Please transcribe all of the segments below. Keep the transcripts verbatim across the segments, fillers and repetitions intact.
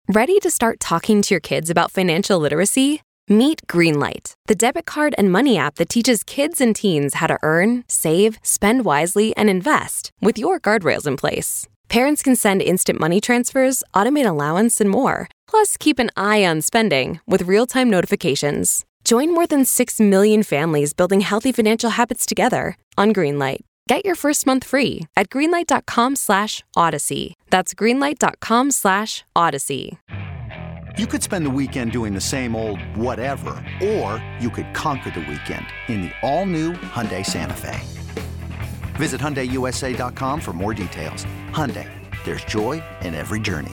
Ready to start talking to your kids about financial literacy? Meet Greenlight, the debit card and money app that teaches kids and teens how to earn, save, spend wisely, and invest with your guardrails in place. Parents can send instant money transfers, automate allowance, and more. Plus, keep an eye on spending with real-time notifications. Join more than six million families building healthy financial habits together on Greenlight. Get your first month free at greenlight.com slash odyssey. That's greenlight.com slash odyssey. You could spend the weekend doing the same old whatever, or you could conquer the weekend in the all-new Hyundai Santa Fe. Visit Hyundai U S A dot com for more details. Hyundai, there's joy in every journey.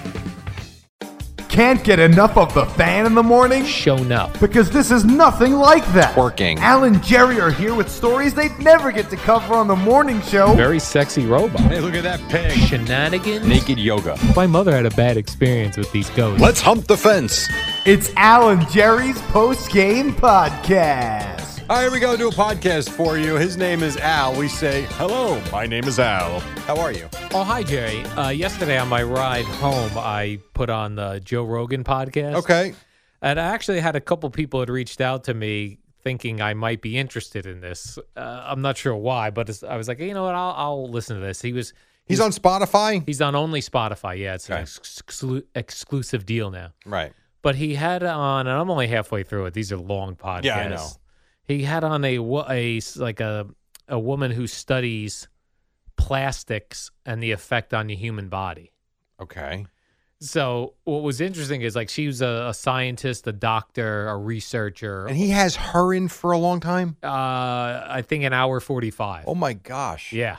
Can't get enough of the Fan in the morning? Shown up. Because this is nothing like that. Working. Al and Jerry are here with stories they'd never get to cover on the morning show. Very sexy robot. Hey, look at that pig. Shenanigans. Naked yoga. My mother had a bad experience with these ghosts. Let's hump the fence. It's Al and Jerry's post-game podcast. All right, here we go do a podcast for you. His name is Al. We say, hello, my name is Al. How are you? Oh, hi, Jerry. Uh, yesterday on my ride home, I put on the Joe Rogan podcast. Okay. And I actually had a couple people had reached out to me thinking I might be interested in this. Uh, I'm not sure why, but it's, I was like, you know what, I'll, I'll listen to this. He was He's, he's on Spotify? He's on only Spotify. Yeah, it's okay. an exclu- exclusive deal now. Right. But he had on, and I'm only halfway through it. These are long podcasts. Yeah, I know. He had on a, a like a a woman who studies plastics and the effect on the human body. Okay. So what was interesting is like she was a, a scientist, a doctor, a researcher. And he has her in for a long time? Uh, I think an hour forty-five. Oh, my gosh. Yeah.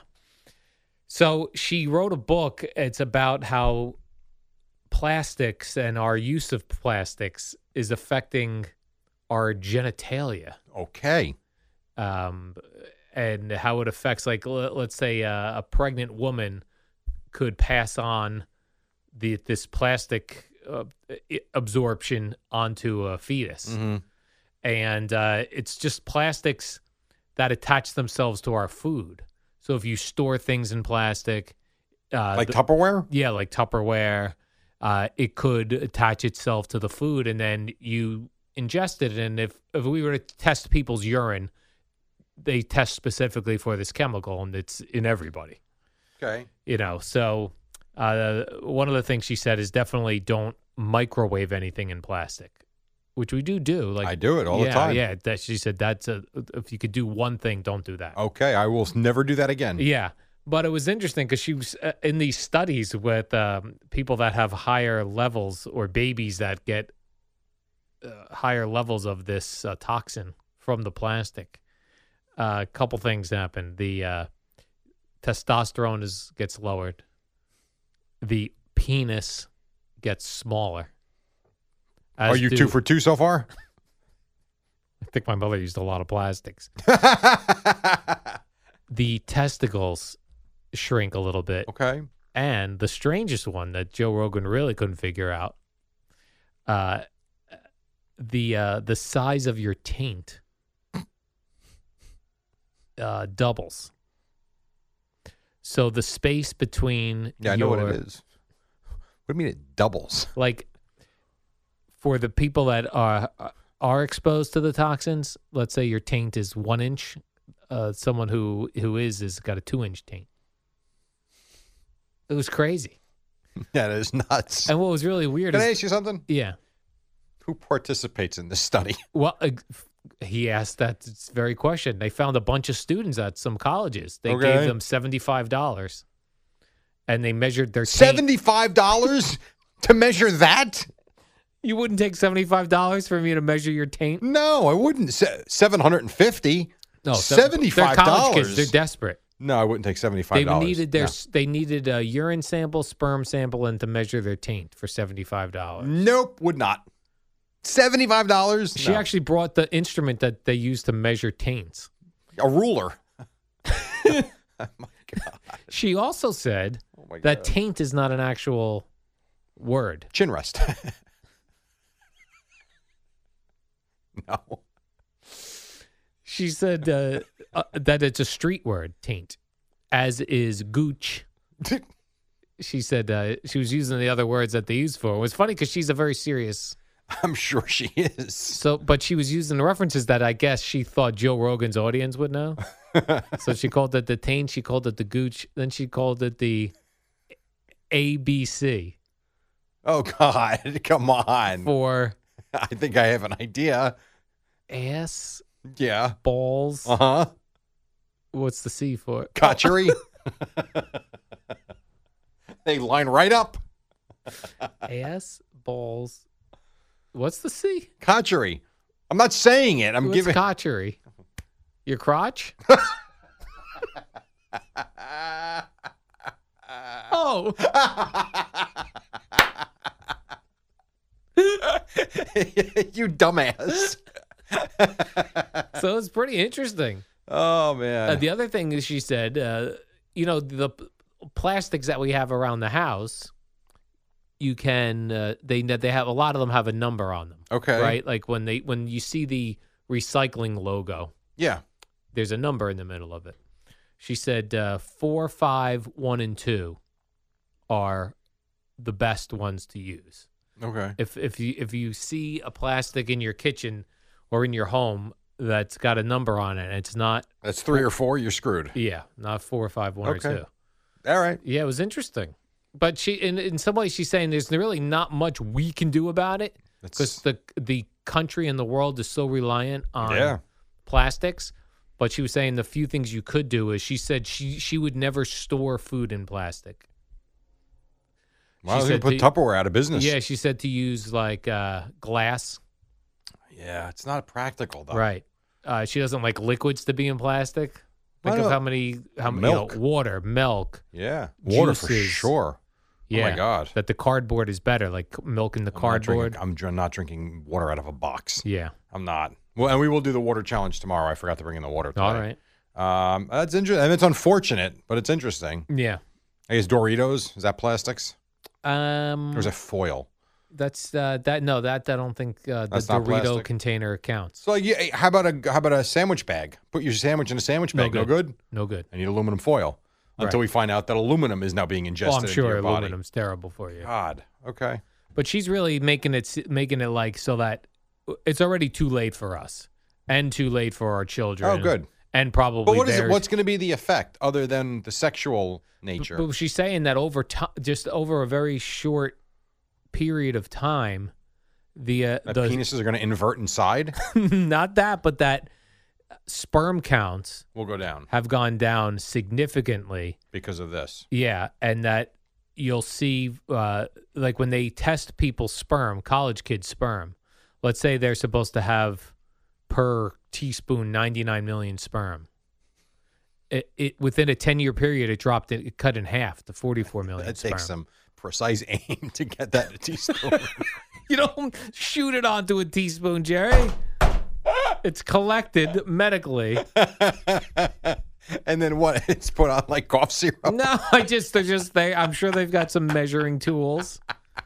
So she wrote a book. It's about how plastics and our use of plastics is affecting our genitalia. Okay. Um, and how it affects, like, l- let's say uh, a pregnant woman could pass on the this plastic uh, absorption onto a fetus. Mm-hmm. And uh, it's just plastics that attach themselves to our food. So if you store things in plastic. Uh, like the, Tupperware? Yeah, like Tupperware. Uh, it could attach itself to the food, and then you ingest it. And if, if we were to test people's urine, they test specifically for this chemical, and it's in everybody. Okay. You know, so uh, one of the things she said is definitely don't microwave anything in plastic, which we do do. Like I do it all yeah, the time. Yeah, that she said that's a, if you could do one thing, don't do that. Okay, I will never do that again. Yeah. But it was interesting because she was uh, in these studies with um, people that have higher levels or babies that get uh, higher levels of this uh, toxin from the plastic. Uh, a couple things happen. The uh, testosterone is gets lowered. The penis gets smaller. Are you do, two for two so far? I think my mother used a lot of plastics. The testicles shrink a little bit. Okay. And the strangest one that Joe Rogan really couldn't figure out, uh, the uh, the size of your taint uh, doubles. So the space between Yeah, I your, know what it is. What do you mean it doubles? Like for the people that are are exposed to the toxins, let's say your taint is one inch. Uh, someone who who is is got a two inch taint. It was crazy. That is nuts. And what was really weird Can is, I ask you something? Yeah. Who participates in this study? Well, uh, he asked that very question. They found a bunch of students at some colleges. They Okay. gave them seventy-five dollars, and they measured their taint. seventy-five dollars to measure that? You wouldn't take seventy-five dollars for me to measure your taint? No, I wouldn't. Se- seven hundred fifty dollars. No, seventy-five dollars. They're college kids. They're desperate. No, I wouldn't take seventy-five dollars. They needed their No. they needed a urine sample, sperm sample, and to measure their taint for seventy-five dollars. Nope, would not. seventy-five dollars? She No. actually brought the instrument that they use to measure taints. A ruler. Oh, my God. She also said Oh my that God. taint is not an actual word. Chin rest. No. She said uh, uh, that it's a street word, taint, as is gooch. she said uh, she was using the other words that they use for. It was funny because she's a very serious. I'm sure she is. So, but she was using the references that I guess she thought Joe Rogan's audience would know. So she called it the taint. She called it the gooch. Then she called it the A B C. Oh, God. Come on. For I think I have an idea. ass, Yeah. balls. Uh-huh. What's the C for? Cotchery. They line right up. Ass, balls. What's the C? Cotchery. I'm not saying it. I'm What's giving. cotchery? Your crotch? Oh. You dumbass. So it's pretty interesting. Oh, man. Uh, the other thing is she said, uh, you know, the p- plastics that we have around the house, you can, uh, they they have, a lot of them have a number on them. Okay. Right? Like when they when you see the recycling logo, Yeah. there's a number in the middle of it. She said uh, four, five, one, and two are the best ones to use. Okay. If if you if you see a plastic in your kitchen or in your home that's got a number on it, and it's not, That's three or four. You're screwed. yeah, not four, five, one, Okay. or two. All right. Yeah, it was interesting. But she, in in some ways, she's saying there's really not much we can do about it because That's, the the country and the world is so reliant on Yeah. plastics. But she was saying the few things you could do is she said she she would never store food in plastic. well, I was she going to put said Tupperware out of business. Yeah, she said to use like uh, glass. Yeah, it's not practical, though. Right. Uh, she doesn't like liquids to be in plastic. Why Think of not? how many, how many, Milk. you know, water, milk. Yeah. Water for Juices. sure. Yeah. Oh, my God. That the cardboard is better, like milk in the I'm not cardboard. drinking- I'm dr- not drinking water out of a box. Yeah. I'm not. Well, and we will do the water challenge tomorrow. I forgot to bring in the water today. All right. Um, that's interesting. And it's unfortunate, but it's interesting. Yeah. I guess Doritos, is that plastics? Um. Or is it foil? That's uh, that. No, that I don't think uh, the That's not Dorito plastic? container counts. So, like, yeah, how about a how about a sandwich bag? Put your sandwich in a sandwich No bag. No good? No good. I need aluminum foil. Until Right. we find out that aluminum is now being ingested Well, I'm into sure your body. aluminum's terrible for you. God. Okay. But she's really making it s- making it like so that it's already too late for us and too late for our children. Oh, good. And probably. But what is it? theirs. What's going to be the effect other than the sexual nature? But she's saying that over time, just over a very short period of time, the uh, that the penises are going to invert inside? not that, but that sperm counts Will go down have gone down significantly. because of this. Yeah, and that you'll see, uh, like when they test people's sperm, college kids' sperm. Let's say they're supposed to have per teaspoon ninety-nine million sperm. It, it within a ten-year period, it dropped. It cut in half to forty-four million. That sperm. takes some precise aim to get that in a teaspoon. You don't shoot it onto a teaspoon, Jerry. It's collected medically. And then what? It's put on like cough syrup. No, I just they're just they. I'm sure they've got some measuring tools.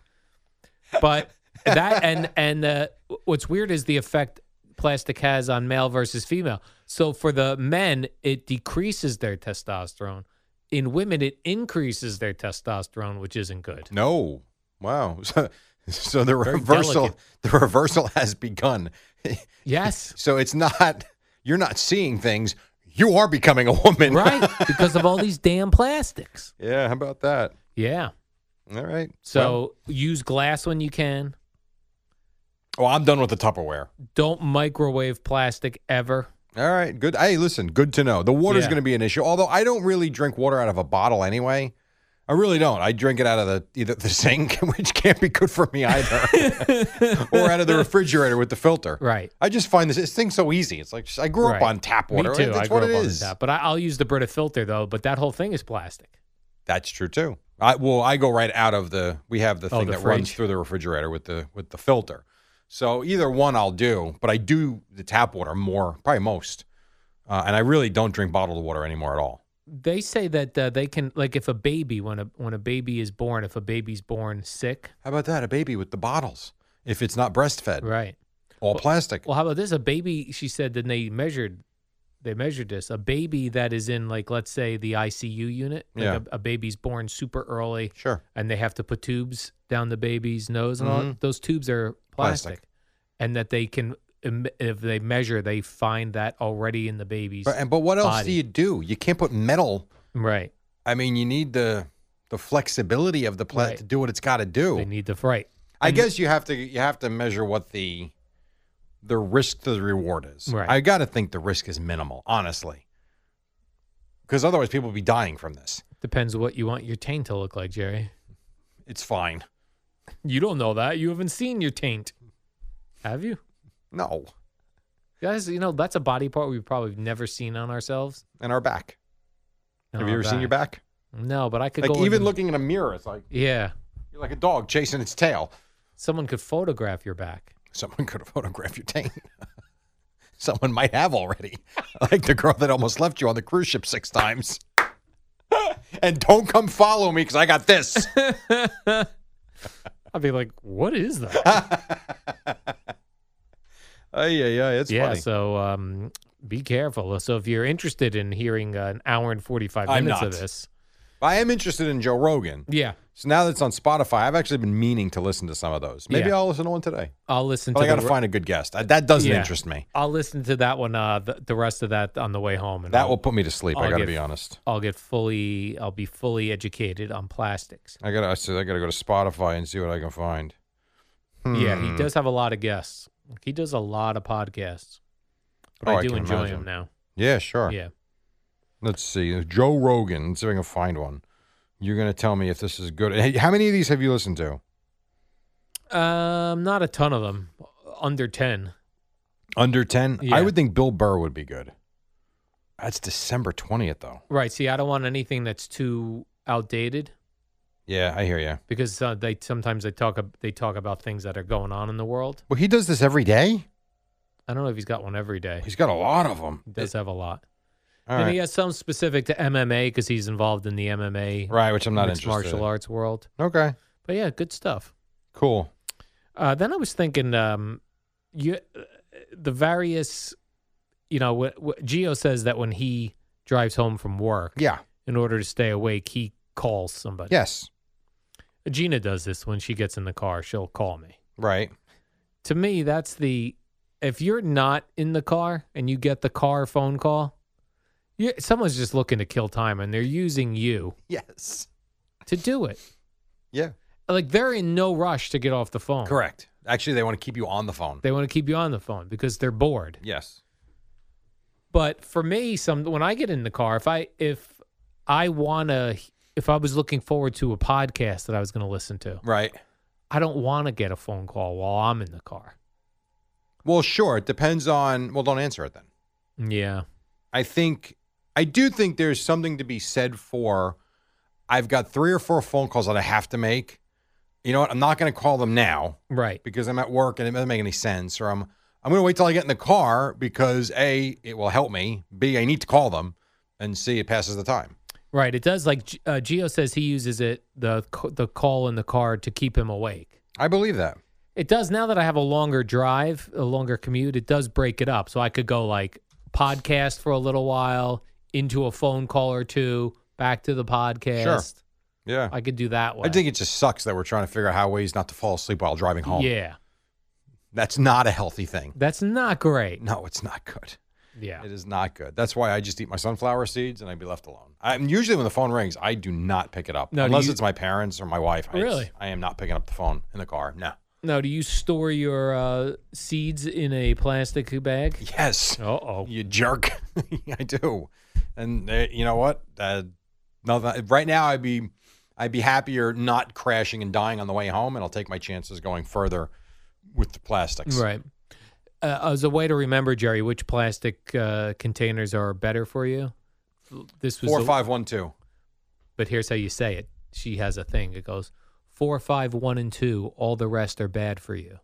But that and and uh, what's weird is the effect plastic has on male versus female. So for the men, it decreases their testosterone. In women, it increases their testosterone, which isn't good. No. Wow. So, so the Very reversal, delicate. the reversal has begun. Yes, So it's not. You're not seeing things. You are becoming a woman. right, because of all these damn plastics. Yeah. How about that? Yeah. All right. So use glass when you can. Well, I'm done with the Tupperware. Don't microwave plastic ever. All right, good. Hey, listen, good to know. The water's Yeah. going to be an issue, although I don't really drink water out of a bottle anyway. I really don't. I drink it out of the either the sink, which can't be good for me either, or out of the refrigerator with the filter. Right. I just find this, this thing's so easy. It's like I grew up Right. on tap water. Me too. That's I grew what up it on is. tap, but I, I'll use the Brita filter though. But that whole thing is plastic. That's true too. I well, I go right out of the. We have the Oh, thing the that runs fridge. through the refrigerator with the with the filter. So either one I'll do, but I do the tap water more, probably most. Uh, and I really don't drink bottled water anymore at all. They say that uh, they can, like, if a baby, when a when a baby is born, if a baby's born sick, How about that? A baby with the bottles. If it's not breastfed, right? all plastic. Well, how about this? A baby, she said, then they measured they measured this. A baby that is in, like, let's say the I C U unit, like Yeah. a, a baby's born super early, Sure. and they have to put tubes down the baby's nose and all. Mhm. Those tubes are plastic, Plastic. and that they can, em- if they measure, they find that already in the baby's But, and, but what else body. do you do? You can't put metal. Right. I mean, you need the the flexibility of the plant Right. to do what it's got to do. They need the right. I And- guess you have to you have to measure what the the risk to the reward is. Right. I got to think the risk is minimal, honestly, because otherwise people would be dying from this. Depends what you want your taint to look like, Jerry. It's fine. You don't know that. You haven't seen your taint, have you? No, Guys, you know, that's a body part we've probably never seen on ourselves. and our back. On have you our ever seen your back? No, but I could Like go even in- looking in a mirror, it's like Yeah. you're like a dog chasing its tail. Someone could photograph your back. Someone could have photographed your taint. Someone might have already. Like the girl that almost left you on the cruise ship six times. And don't come follow me because I got this. I'd be like, what is that? Oh, yeah, yeah, it's yeah, funny. so um, be careful. So if you're interested in hearing uh, an hour and forty-five I'm minutes not. of this. I am interested in Joe Rogan. Yeah, So now that it's on Spotify, I've actually been meaning to listen to some of those. Maybe Yeah. I'll listen to one today. I'll listen But to I got to the, find a good guest. I, that doesn't Yeah. interest me. I'll listen to that one, uh, the, the rest of that on the way home. And That I'll, will put me to sleep. I I'll got to get- be honest. I'll get fully, I'll be fully educated on plastics. I got to. I said I got to go to Spotify and see what I can find. Yeah, he Hmm. does have a lot of guests. He does a lot of podcasts. But Oh, I I do can enjoy imagine. him now. Yeah, sure. Yeah. Let's see. Joe Rogan. Let's see if I can find one. You're going to tell me if this is good. Hey, how many of these have you listened to? Um, not a ton of them. Under ten. Under ten? Yeah. I would think Bill Burr would be good. That's December twentieth, though. Right. See, I don't want anything that's too outdated Yeah, I hear you. because uh, they sometimes they talk ab- they talk about things that are going on in the world. Well, he does this every day? I don't know if he's got one every day. He's got a lot of them. He does have a lot. All and right. he has some specific to M M A because he's involved in the M M A Right, which I'm not mixed interested martial in. arts world. Okay, But yeah, good stuff. cool. Uh, then I was thinking, um, you, uh, the various, you know, what, what Gio says that when he drives home from work, Yeah. in order to stay awake, he calls somebody. Yes. Gina does this when she gets in the car. She'll call me. Right. To me, that's the, if you're not in the car and you get the car phone call, you, someone's just looking to kill time and they're using you Yes. to do it. Yeah. Like they're in no rush to get off the phone. Correct. Actually, they want to keep you on the phone. They want to keep you on the phone because they're bored. Yes. But for me, some when I get in the car, if I if I want to, if I was looking forward to a podcast that I was going to listen to, Right. I don't want to get a phone call while I'm in the car. Well, sure. It depends on. Well, don't answer it then. Yeah. I think. I do think there's something to be said for. I've got three or four phone calls that I have to make. You know what? I'm not going to call them now Right. because I'm at work and it doesn't make any sense. Or I'm I'm going to wait till I get in the car because A, it will help me. B, I need to call them, and C, it passes the time. Right. It does. Like uh, Gio says, he uses it the c- the call in the car to keep him awake. I believe that. It does now that I have a longer drive, a longer commute. It does break it up, so I could go like podcast for a little while, into a phone call or two, back to the podcast. Yeah. I could do that way. I think it just sucks that we're trying to figure out how ways not to fall asleep while driving home. Yeah, That's not a healthy thing. that's not great. No, it's not good. Yeah. It is not good. That's why I just eat my sunflower seeds and I'd be left alone. I'm usually when the phone rings, I do not pick it up No, do unless you- it's my parents or my wife. I, Really? I am not picking up the phone in the car. No. Now, do you store your uh, seeds in a plastic bag? Yes. Uh oh. You jerk. I do. And uh, you know what? Uh, no, that- right now I'd be I'd be happier not crashing and dying on the way home, and I'll take my chances going further with the plastics. Right. Uh, as a way to remember, Jerry, which plastic uh, containers are better for you? This was Four, the- five, one, two. But here's how you say it. She has a thing. It goes four, five, one, and two. All the rest are bad for you.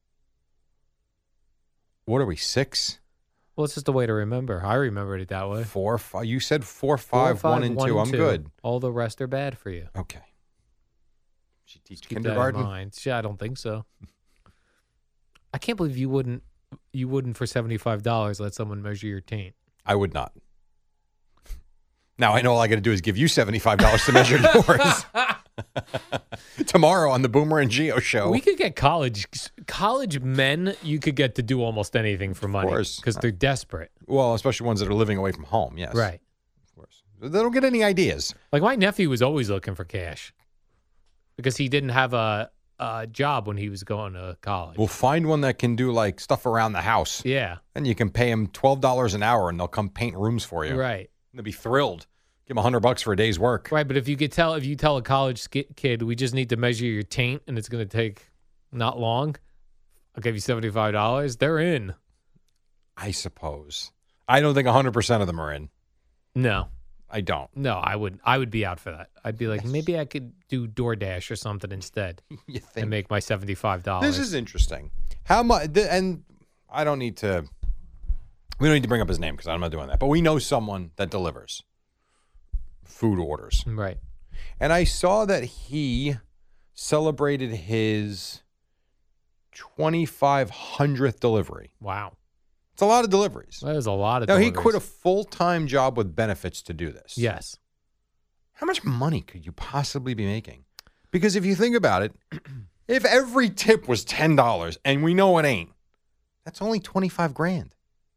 What are we? Six, Well, it's just a way to remember. I remembered it that way. four, five. You said four, Four, five, one, and two. I'm good. All the rest are bad for you. Okay. She teach Keep that in kindergarten. mind. Yeah, I don't think so. I can't believe you wouldn't. You wouldn't for seventy five dollars let someone measure your taint. I would not. Now, I know all I got to do is give you seventy-five dollars to measure yours. Tomorrow on the Boomer and Geo show. We could get college college men. You could get to do almost anything for money because they're desperate. Well, especially ones that are living away from home. Yes, Right. Of course, they don't get any ideas. Like my nephew was always looking for cash because he didn't have a, a job when he was going to college. We'll find one that can do like stuff around the house. Yeah. And you can pay them twelve dollars an hour, and they'll come paint rooms for you. Right. They'll be thrilled. Give them a hundred bucks for a day's work. Right, but if you could tell, if you tell a college sk- kid, we just need to measure your taint, and it's going to take not long. I'll give you seventy-five dollars. They're in. I suppose. I don't think a hundred percent of them are in. No, I don't. no, I would. I would be out for that. I'd be like, maybe I could do DoorDash or something instead, You think and make my seventy-five dollars. this is interesting? How much? And I don't need to. We don't need to bring up his name because I'm not doing that. But we know someone that delivers food orders. Right. And I saw that he celebrated his twenty-five hundredth delivery. Wow. It's a lot of deliveries. That is a lot of. Now, he deliveries. quit a full-time job with benefits to do this. Yes. How much money could you possibly be making? Because if you think about it, if every tip was ten dollars, and we know it ain't, that's only twenty-five grand.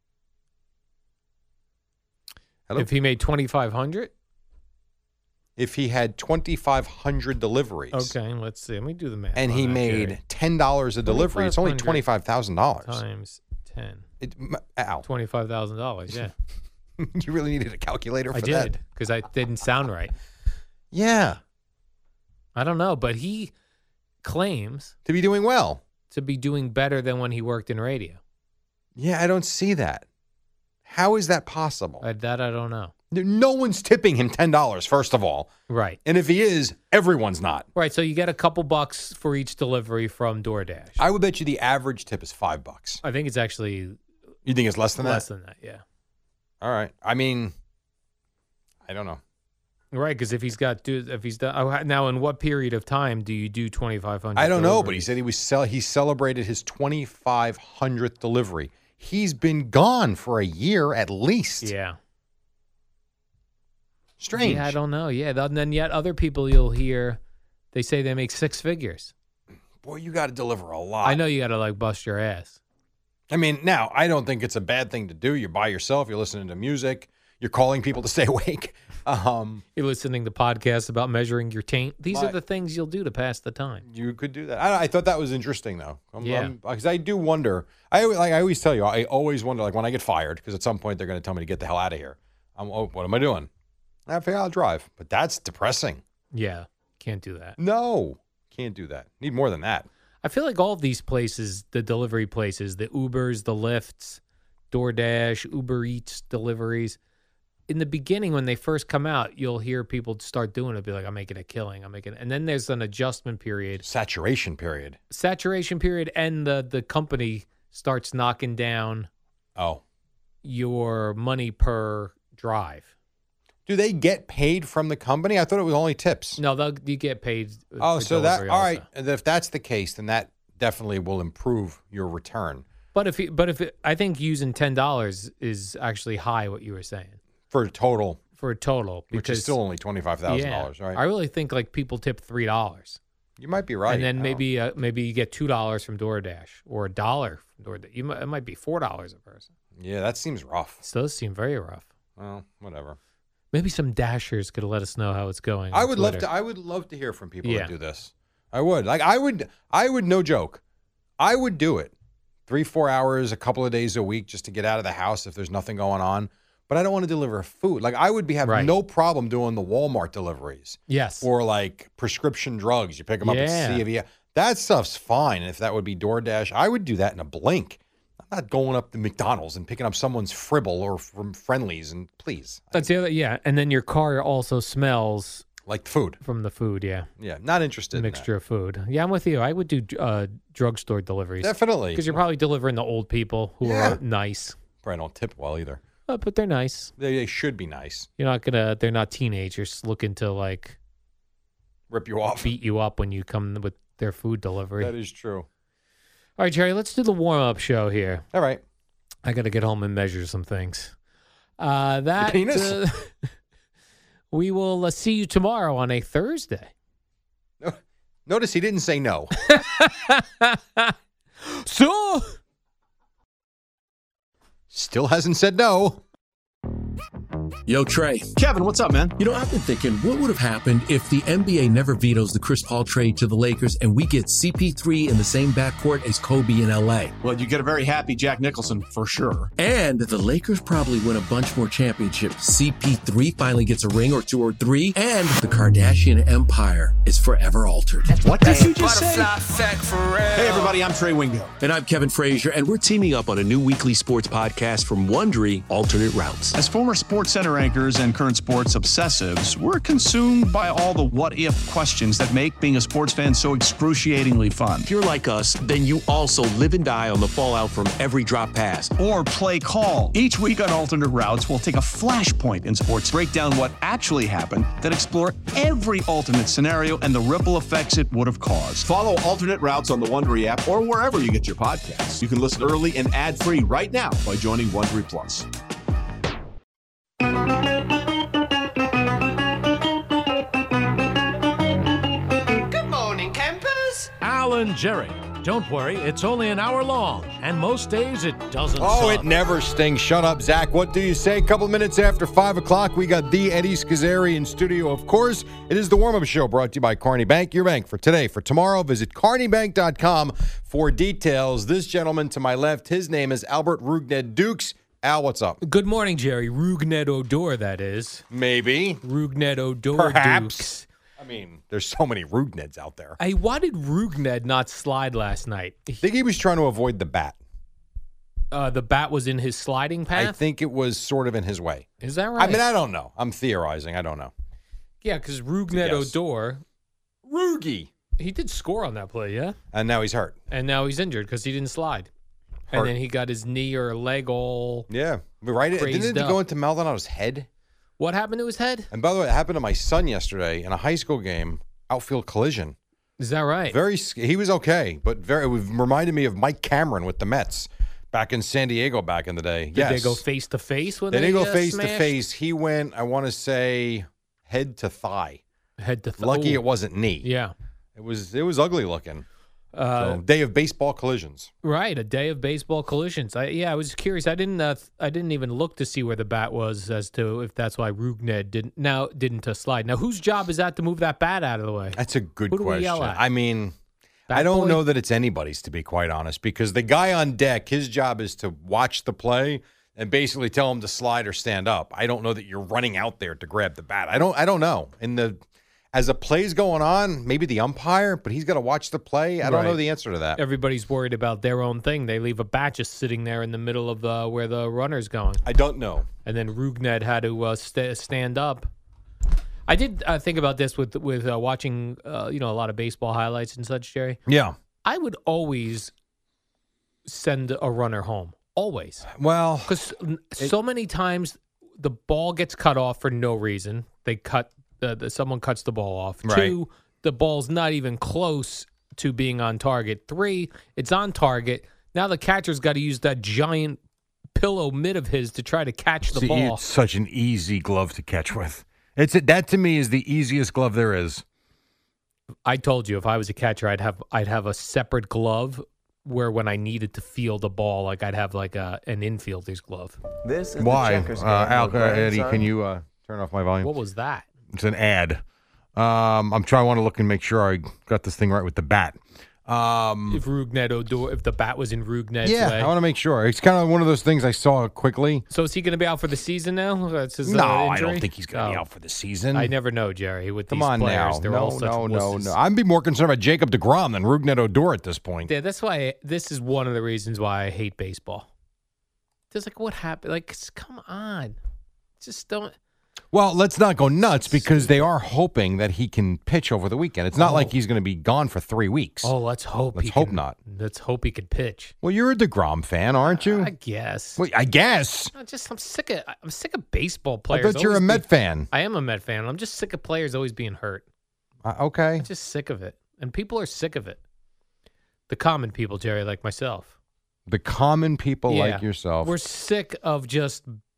Hello? If he made twenty-five hundred. If he had twenty-five hundred deliveries. Okay, let's see. Let me do the math. And on he that, made Jerry. ten dollars a delivery. It's only twenty-five thousand dollars. Times ten. It, m- ow. Twenty-five thousand dollars. Yeah, You really needed a calculator for I that? did because I didn't sound right. Yeah. I don't know, but he claims To be doing well. to be doing better than when he worked in radio. Yeah, I don't see that. How is that possible? Uh, that I don't know. No one's tipping him ten dollars, first of all. Right. And if he is, everyone's not. Right. So you get a couple bucks for each delivery from DoorDash. I would bet you the average tip is five bucks. I think it's actually You think it's less than less that? than that. Yeah. All right. I mean, I don't know. Right. Because if he's got do if he's done oh, now, in what period of time do you do twenty five hundred? I don't know, but he said he was cel- he celebrated his twenty-five hundredth delivery. He's been gone for a year at least. Yeah. Strange. Yeah, I don't know. Yeah, and then yet other people you'll hear, they say they make six figures. Boy, you got to deliver a lot. I know you got to like bust your ass. I mean, now, I don't think it's a bad thing to do. You're by yourself. You're listening to music. You're calling people to stay awake. Um, You're listening to podcasts about measuring your taint. These My- are the things you'll do to pass the time. you could do that. I, I thought that was interesting, though. I'm, Yeah. Because I do wonder. I always- like I always tell you, I always wonder, like when I get fired, because at some point they're going to tell me to get the hell out of here. I'm, oh, what am I doing? I figure I'll drive. But that's depressing. Yeah, can't do that. No, can't do that. Need more than that. I feel like all of these places, the delivery places, the Ubers, the Lyfts, DoorDash, Uber Eats deliveries, in the beginning when they first come out, you'll hear people start doing it, be like, I'm making a killing, I'm making, and then there's an adjustment period, Saturation period. saturation period, and the the company starts knocking down Oh. your money per drive. Do they get paid from the company? I thought it was only tips. No, they'll, you get paid. Oh, for so that, delivery all also. right. And if that's the case, then that definitely will improve your return But if you, but if it, I think using ten dollars is actually high, what you were saying for total, for a total, which because is still only twenty-five thousand dollars, yeah, right? I really think like people tip three dollars, You might be right. and then I don't- maybe uh, maybe you get two dollars from DoorDash or a dollar from DoorDash. You might, it might be four dollars a person. Yeah, that seems rough. It does seem very rough. Well, whatever. Maybe some dashers could let us know how it's going. I on would love Twitter. to. I would love to hear from people Yeah. that do this. I would. Like I would. I would. No joke. I would do it. Three, four hours, a couple of days a week, just to get out of the house if there's nothing going on. But I don't want to deliver food. Like I would be having Right. no problem doing the Walmart deliveries Yes. or like prescription drugs. You pick them up Yeah. at C V S. That stuff's fine. If that would be DoorDash, I would do that in a blink. I'm not going up to McDonald's and picking up someone's Fribble or from Friendlies. And please, That's the other. Yeah, and then your car also smells like food. from the food. Yeah, Yeah, not interested. in that. mixture of food. Yeah, I'm with you. I would do uh, drugstore deliveries. Definitely. Because you're probably delivering to old people who Yeah. are nice, Probably don't tip well either. uh, but they're nice. They, they should be nice. You're not gonna. They're not teenagers looking to like Rip you off. beat you up when you come with their food delivery. That is true. All right, Jerry. Let's do the warm up show here. All right. I got to get home and measure some things. Uh, that penis? uh, we will uh, see you tomorrow on a Thursday. Notice he didn't say no. So, Still hasn't said no. Yo, Trey. Kevin, what's up, man? You know, I've been thinking, what would have happened if the N B A never vetoes the Chris Paul trade to the Lakers and we get C P three in the same backcourt as Kobe in L A? Well, you get a very happy Jack Nicholson for sure. And the Lakers probably win a bunch more championships. C P three finally gets a ring or two or three, and the Kardashian empire is forever altered. What did you just say? Hey, everybody, I'm Trey Wingo. And I'm Kevin Frazier, and we're teaming up on a new weekly sports podcast from Wondery, Alternate Routes. As former Sports Center anchors and current sports obsessives, we're consumed by all the what-if questions that make being a sports fan so excruciatingly fun. If you're like us, then you also live and die on the fallout from every drop pass. Or play call. Each week on Alternate Routes, we'll take a flashpoint in sports, break down what actually happened, then explore every alternate scenario and the ripple effects it would have caused. Follow Alternate Routes on the Wondery app or wherever you get your podcasts. You can listen early and ad-free right now by joining Wondery Plus. Good morning, campers. Alan Jerry. Don't worry, it's only an hour long, and most days it doesn't Oh, suck. it never stings. Shut up, Zach. What do you say? A couple minutes after five o'clock, we got the Eddie Schizzeri in studio. Of course, it is the warm-up show brought to you by Carney Bank, your bank for today. For tomorrow, visit carney bank dot com for details. This gentleman to my left, his name is Albert Rugned Dukes. Al, what's up? good morning, Jerry. Rugned Odor, that is. Maybe. Rugned Odor Perhaps. Dukes. I mean, there's so many Rugneds out there. Hey, why did Rugned not slide last night? I think he was trying to avoid the bat. Uh, the bat was in his sliding path? I think it was sort of in his way. Is that right? I mean, I don't know. I'm theorizing. I don't know. yeah, because Rugned Yes. Odor, Rugi. he did score on that play, yeah? And now he's hurt. And now he's injured because he didn't slide. Hurt. And then he got his knee or leg all... Yeah. Right? Didn't Crazed it up. go into Maldonado's head? What happened to his head? And by the way, it happened to my son yesterday in a high school game, outfield collision. Is that right? Very, sc- he was okay, but very, it reminded me of Mike Cameron with the Mets back in San Diego back in the day. Did yes. they go face to face when They they, didn't go uh, face to smashed? face. He went, I want to say, head to thigh. Head to th- Lucky oh, it wasn't knee. Yeah. It was, it was ugly looking. Uh, So, day of baseball collisions. Right, a day of baseball collisions. I, yeah, I was curious. I didn't. Uh, th- I didn't even look to see where the bat was as to if that's why Rugned didn't now didn't uh, slide. Now, whose job is that to move that bat out of the way? That's a good Who do we question. yell at? I mean, Bat I don't boy? know that it's anybody's, to be quite honest, because the guy on deck, his job is to watch the play and basically tell him to slide or stand up. I don't know that you're running out there to grab the bat. I don't. I don't know. In the as the play's going on, maybe the umpire, but he's got to watch the play. I don't know Right. the answer to that. Everybody's worried about their own thing. They leave a bat just sitting there in the middle of uh, where the runner's going, I don't know. and then Rugned had to uh, st- stand up. I did uh, think about this with with uh, watching, uh, you know, a lot of baseball highlights and such, Jerry. Yeah. I would always send a runner home, always. Well, Because so many times the ball gets cut off for no reason. They cut the, the someone cuts the ball off. Right. Two, the ball's not even close to being on target. Three, it's on target. Now the catcher's got to use that giant pillow mitt of his to try to catch the see, ball. it's such an easy glove to catch with. It's that to me is the easiest glove there is. I told you if I was a catcher, I'd have I'd have a separate glove where when I needed to feel the ball, like I'd have like a an infielder's glove. This is Why? the checkers game. Uh, Al, with uh, Eddie, grandson. can you uh, turn off my volume? What was that? It's an ad. Um, I'm trying. I want to look and make sure I got this thing right with the bat. Um, If Rugned Odor, if the bat was in Rugned's yeah, way. I want to make sure. It's kind of one of those things I saw quickly. So is he going to be out for the season now? That's his, No, uh, I injury? don't think he's going to be Oh. out for the season. I never know, Jerry. With Come these on players, now. they're No, all such no, no, wusses. no. I'd be more concerned about Jacob deGrom than Rugned Odor at this point. Yeah, that's why. I, this is one of the reasons why I hate baseball. Just like what happened? Like, s- come on, just don't. Well, let's not go nuts because they are hoping that he can pitch over the weekend. It's not Oh. like he's going to be gone for three weeks. Oh, let's hope. Let's he hope can- not. Let's hope he can pitch. Well, you're a DeGrom fan, aren't you? I guess. Well, I guess. I just I'm sick of I'm sick of baseball I players. thought you're a always Met be- fan. I am a Met fan. I'm just sick of players always being hurt. Uh, okay. I'm just sick of it, and people are sick of it. The common people, Jerry, like myself. The common people Yeah. like yourself. We're sick of just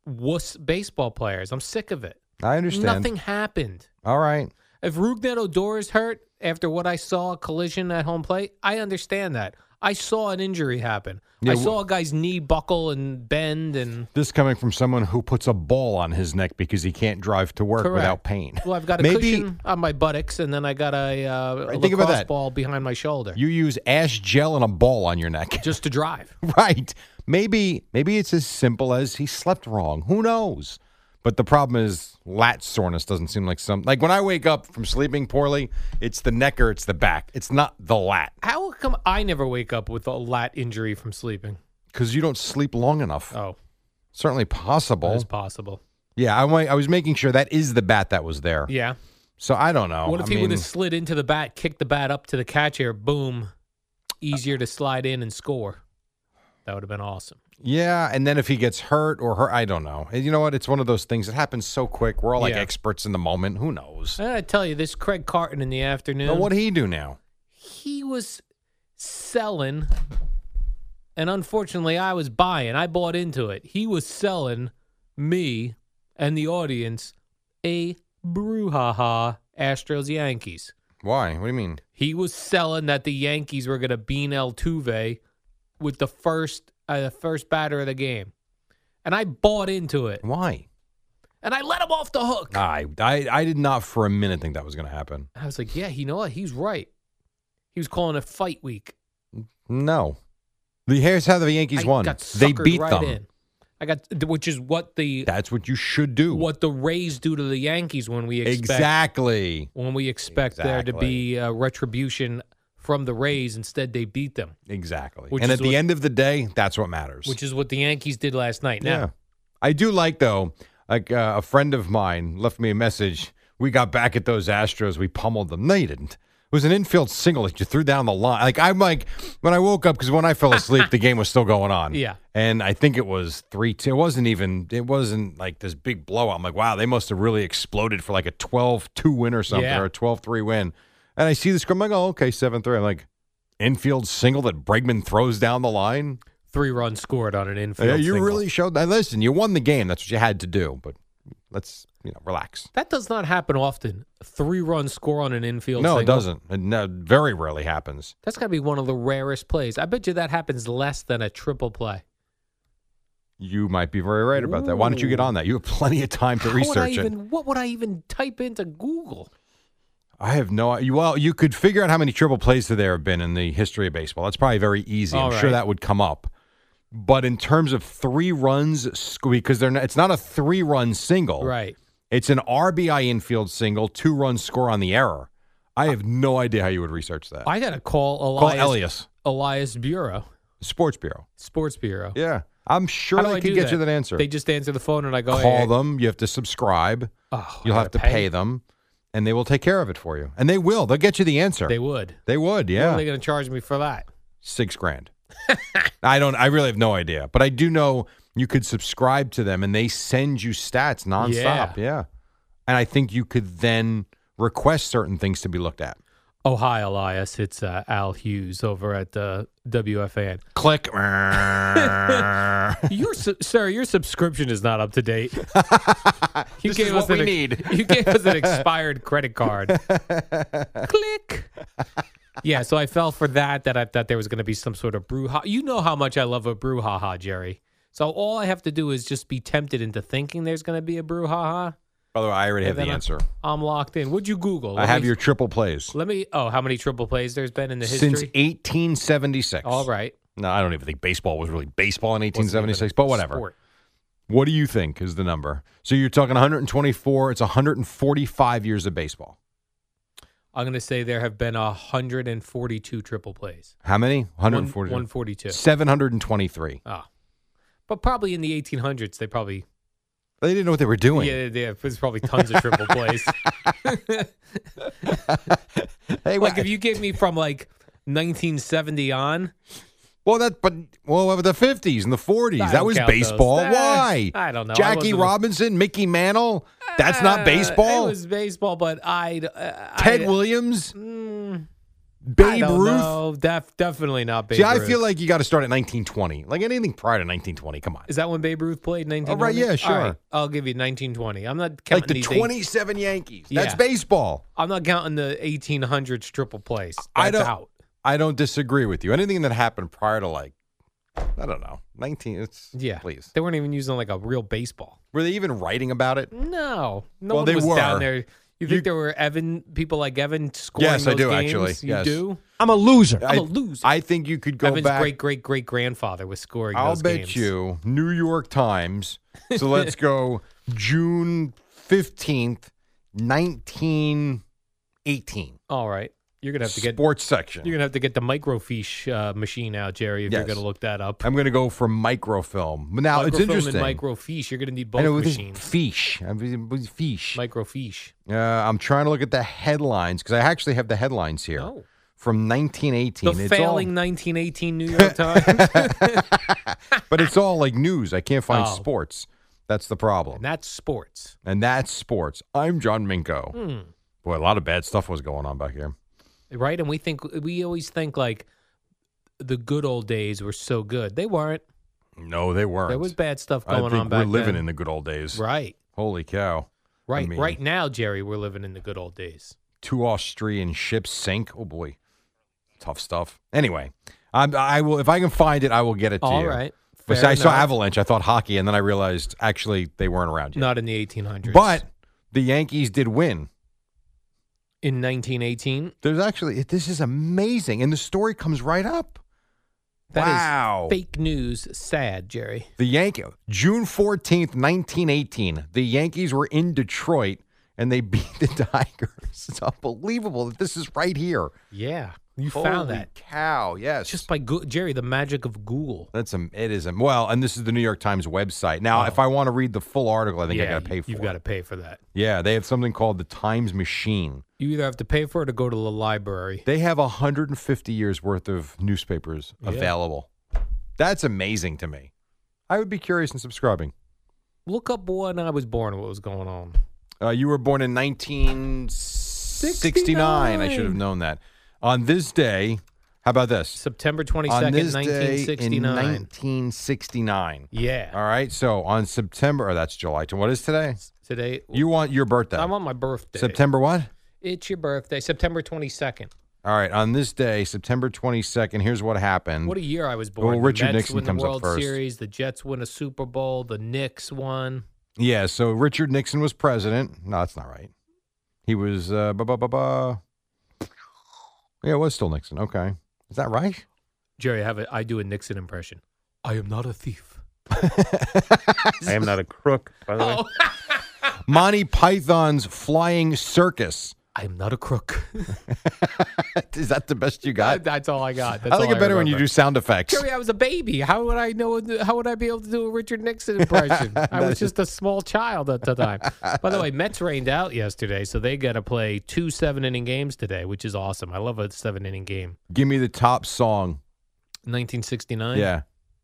wuss baseball players. I'm sick of it. I understand. Nothing happened. All right. If Rougned Odor is hurt after what I saw, a collision at home plate, I understand that. I saw an injury happen. Yeah, I saw a guy's knee buckle and bend. and This coming from someone who puts a ball on his neck because he can't drive to work Correct. without pain. Well, I've got a Maybe, cushion on my buttocks, and then I got a, uh, a Right, think about lacrosse that. ball behind my shoulder You use ash gel and a ball on your neck. just to drive. Right. Maybe maybe it's as simple as he slept wrong. Who knows? But the problem is lat soreness doesn't seem like some like when I wake up from sleeping poorly, it's the neck or it's the back. It's not the lat How come I never wake up with a lat injury from sleeping? because you don't sleep long enough. Oh, Certainly possible. that is possible. Yeah, I, wa- I was making sure that is the bat that was there. Yeah. So I don't know. What if I he mean, would have slid into the bat, kicked the bat up to the catcher, boom, easier to slide in and score? That would have been awesome. Yeah, and then if he gets hurt or hurt, I don't know. And you know what? It's one of those things that happens so quick. We're all like Yeah. experts in the moment. Who knows? I tell you, this Craig Carton in the afternoon. But what did he do now? He was selling, and unfortunately, I was buying. I bought into it. He was selling me and the audience a brouhaha Astros Yankees. Why? What do you mean? He was selling that the Yankees were going to bean Altuve with the first uh, the first batter of the game, and I bought into it. Why? And I let him off the hook. I, I, I did not for a minute think that was going to happen. I was like, yeah, you know what? He's right. He was calling it fight week. No. The here's how the Yankees I won. got They suckered beat right them. in. I got, which is what the That's what you should do. what the Rays do to the Yankees when we expect Exactly. when we expect there to Exactly. be uh, retribution from the Rays. Instead, they beat them, Exactly. Which and is at the what- end of the day, that's what matters. which is what the Yankees did last night. Now, Yeah. I do like, though, like uh, a friend of mine left me a message. We got back at those Astros. We pummeled them. No, you didn't. It was an infield single that you threw down the line. Like, I'm like, when I woke up, because when I fell asleep, the game was still going on. Yeah. And I think it was three two. It wasn't even, it wasn't like this big blowout. I'm like, wow, they must have really exploded for like a twelve two win or something, Yeah. or a twelve three win. And I see the scrum. I'm like, oh, okay, seven three. I'm like, infield single that Bregman throws down the line. three runs scored on an infield. Yeah, you single. really showed that. Listen, you won the game. That's what you had to do. But let's, you know, relax. That does not happen often. A three-run score on an infield. No, single. it doesn't. It no, very rarely happens. That's got to be one of the rarest plays. I bet you that happens less than a triple play. You might be very right about that. Why don't you get on that? You have plenty of time to How would I research it. even, what would I even type into Google? I have no idea. Well, you could figure out how many triple plays there have been in the history of baseball. That's probably very easy. All I'm sure right. that would come up. But in terms of three runs, sc- because they're not, it's not a three-run single. Right. It's an R B I infield single, two-run score on the error. I have no idea how you would research that. I got to call Call Elias, Elias, Elias Bureau, Sports Bureau. Sports Bureau. Yeah. I'm sure How do they I could do get you that answer. They just answer the phone and I go, Call hey, them. You have to subscribe. Oh, You'll I have to gotta pay. them, and they will take care of it for you. And they will. They'll get you the answer. They would. They would, What yeah. are they going to charge me for that? Six grand. I don't. I really have no idea, but I do know you could subscribe to them, and they send you stats nonstop. Yeah. Yeah, and I think you could then request certain things to be looked at. Oh, hi, Elias. It's uh, Al Hughes over at uh, W F A N. Click. Your su- sir, your subscription is not up to date. You This is what an we ex- need. You gave us an expired credit card. Click. Yeah, so I fell for that. That I thought there was going to be some sort of brouhaha. You know how much I love a brouhaha, Jerry. So all I have to do is just be tempted into thinking there's going to be a brouhaha. By the way, I already have and the then answer. I'm locked in. Would you Google? I Let have me- your triple plays Let me. Oh, how many triple plays there's been in the history? since eighteen seventy-six. All right. No, I don't even think baseball was really baseball in Wasn't eighteen seventy-six, even a but whatever. sport. What do you think is the number? So you're talking one hundred twenty-four. It's one hundred forty-five years of baseball. I'm going to say there have been one hundred forty-two triple plays. How many? one hundred forty. one forty-two. seven hundred twenty-three. Oh. But probably in the eighteen hundreds, they probably. They didn't know what they were doing. Yeah, yeah, there's probably tons of triple plays. Hey, Like wha- if you gave me from like nineteen seventy on. well, that but well, the fifties and the forties, I that don't was count baseball. those. Eh, Why? I don't know. I Jackie wasn't- Robinson, Mickey Mantle. That's not Uh, baseball. It was baseball, but I. Uh, Ted I, Williams, Mm, Babe I don't Ruth. know. Def, definitely not Babe See, Ruth. I feel like you got to start at nineteen twenty. Like anything prior to nineteen twenty. Come on. Is that when Babe Ruth played nineteen twenty? Oh, right, yeah, sure. All right, I'll give you nineteen twenty. I'm not counting Like the these twenty-seven Yankees. That's Yeah. baseball. I'm not counting the eighteen hundreds triple plays. That's I don't. out. I don't disagree with you. Anything that happened prior to like, I don't know, nineteen. It's Yeah. please. They weren't even using like a real baseball. Were they even writing about it? No. No Well, one they was were. down there. You think You- there were Evan people like Evan scoring Yes, I those do, games? actually. You Yes. do? I'm a loser. I'm I, a loser. I think you could go Evan's back. great great great grandfather was scoring I'll those bet games. you New York Times. So let's go June fifteenth, nineteen eighteen. All right. You're gonna have to get Sports section. you're gonna have to get the microfiche uh, machine out, Jerry, if you're Yes. gonna look that up. I'm going to go for microfilm. Now, it's Microfilm interesting. and microfiche. You're gonna need I both know, this machines. fiche. I mean, fiche. Microfiche. Uh, I'm trying to look at the headlines because I actually have the headlines here Oh. from nineteen eighteen. The It's all- failing nineteen eighteen New York Times. but it's all like news. I can't find Oh. sports. That's the problem. And that's sports. And that's sports. I'm John Minko. Hmm. Boy, a lot of bad stuff was going on back here. Right? And we think we always think like the good old days were so good. They weren't. No, they weren't. There was bad stuff I going think on back we're living then. in the good old days. Right. Holy cow. Right. I mean, right now, Jerry, we're living in the good old days. Two Austrian ships sink. Oh, boy. Tough stuff. Anyway, I'm, I will. If I can find it, I will get it to All you. right. But Fair I saw enough. Avalanche. I thought hockey, and then I realized actually they weren't around yet. Not in the eighteen hundreds. But the Yankees did win. in nineteen eighteen. There's actually this is amazing, and the story comes right up. That is Wow. fake news. Sad, Jerry. The Yankee June fourteenth, nineteen eighteen. The Yankees were in Detroit, and they beat the Tigers. It's unbelievable that this is right here. Yeah. You Holy found that. cow! Yes, Just by Go- Jerry, the magic of Google. that's a, it is a, well, and this is the New York Times website. Now, Oh. if I want to read the full article, I think I yeah, got to pay for You've it. got to pay for that. Yeah, they have something called the Times Machine. You either have to pay for it or go to the library. They have one hundred fifty years worth of newspapers Yeah. available. That's amazing to me. I would be curious in subscribing. Look up when I was born, what was going on. Uh, you were born in nineteen sixty-nine. I should have known that. On this day, how about this? September On twenty-second, this day nineteen in sixty-nine. nineteen sixty-nine. Yeah. All right. So on September, or that's July. What is today? Today, You want your birthday? I'm on my birthday. September what? It's your birthday, September twenty-second. All right. On this day, September twenty-second, here's what happened. What a year I was born. Well, The Richard Mets Nixon win comes the up World first. Series. The Jets win a Super Bowl. The Knicks won. Yeah, so Richard Nixon was president. No, that's not right. He was, uh, ba ba ba ba. Yeah, it was still Nixon. Okay. Is that right? Jerry, I have a, I do a Nixon impression. I am not a thief. I am not a crook, by the way. Monty Python's Flying Circus. I am not a crook. Is that the best you got? That's all I got. That's I like all it better when you remember. do sound effects. Jerry, I was a baby. How would I know? How would I be able to do a Richard Nixon impression? I was just a small child at the time. By the way, Mets rained out yesterday, so they got to play two seven-inning games today, which is awesome. I love a seven-inning game. Give me the top song. nineteen sixty-nine. Yeah.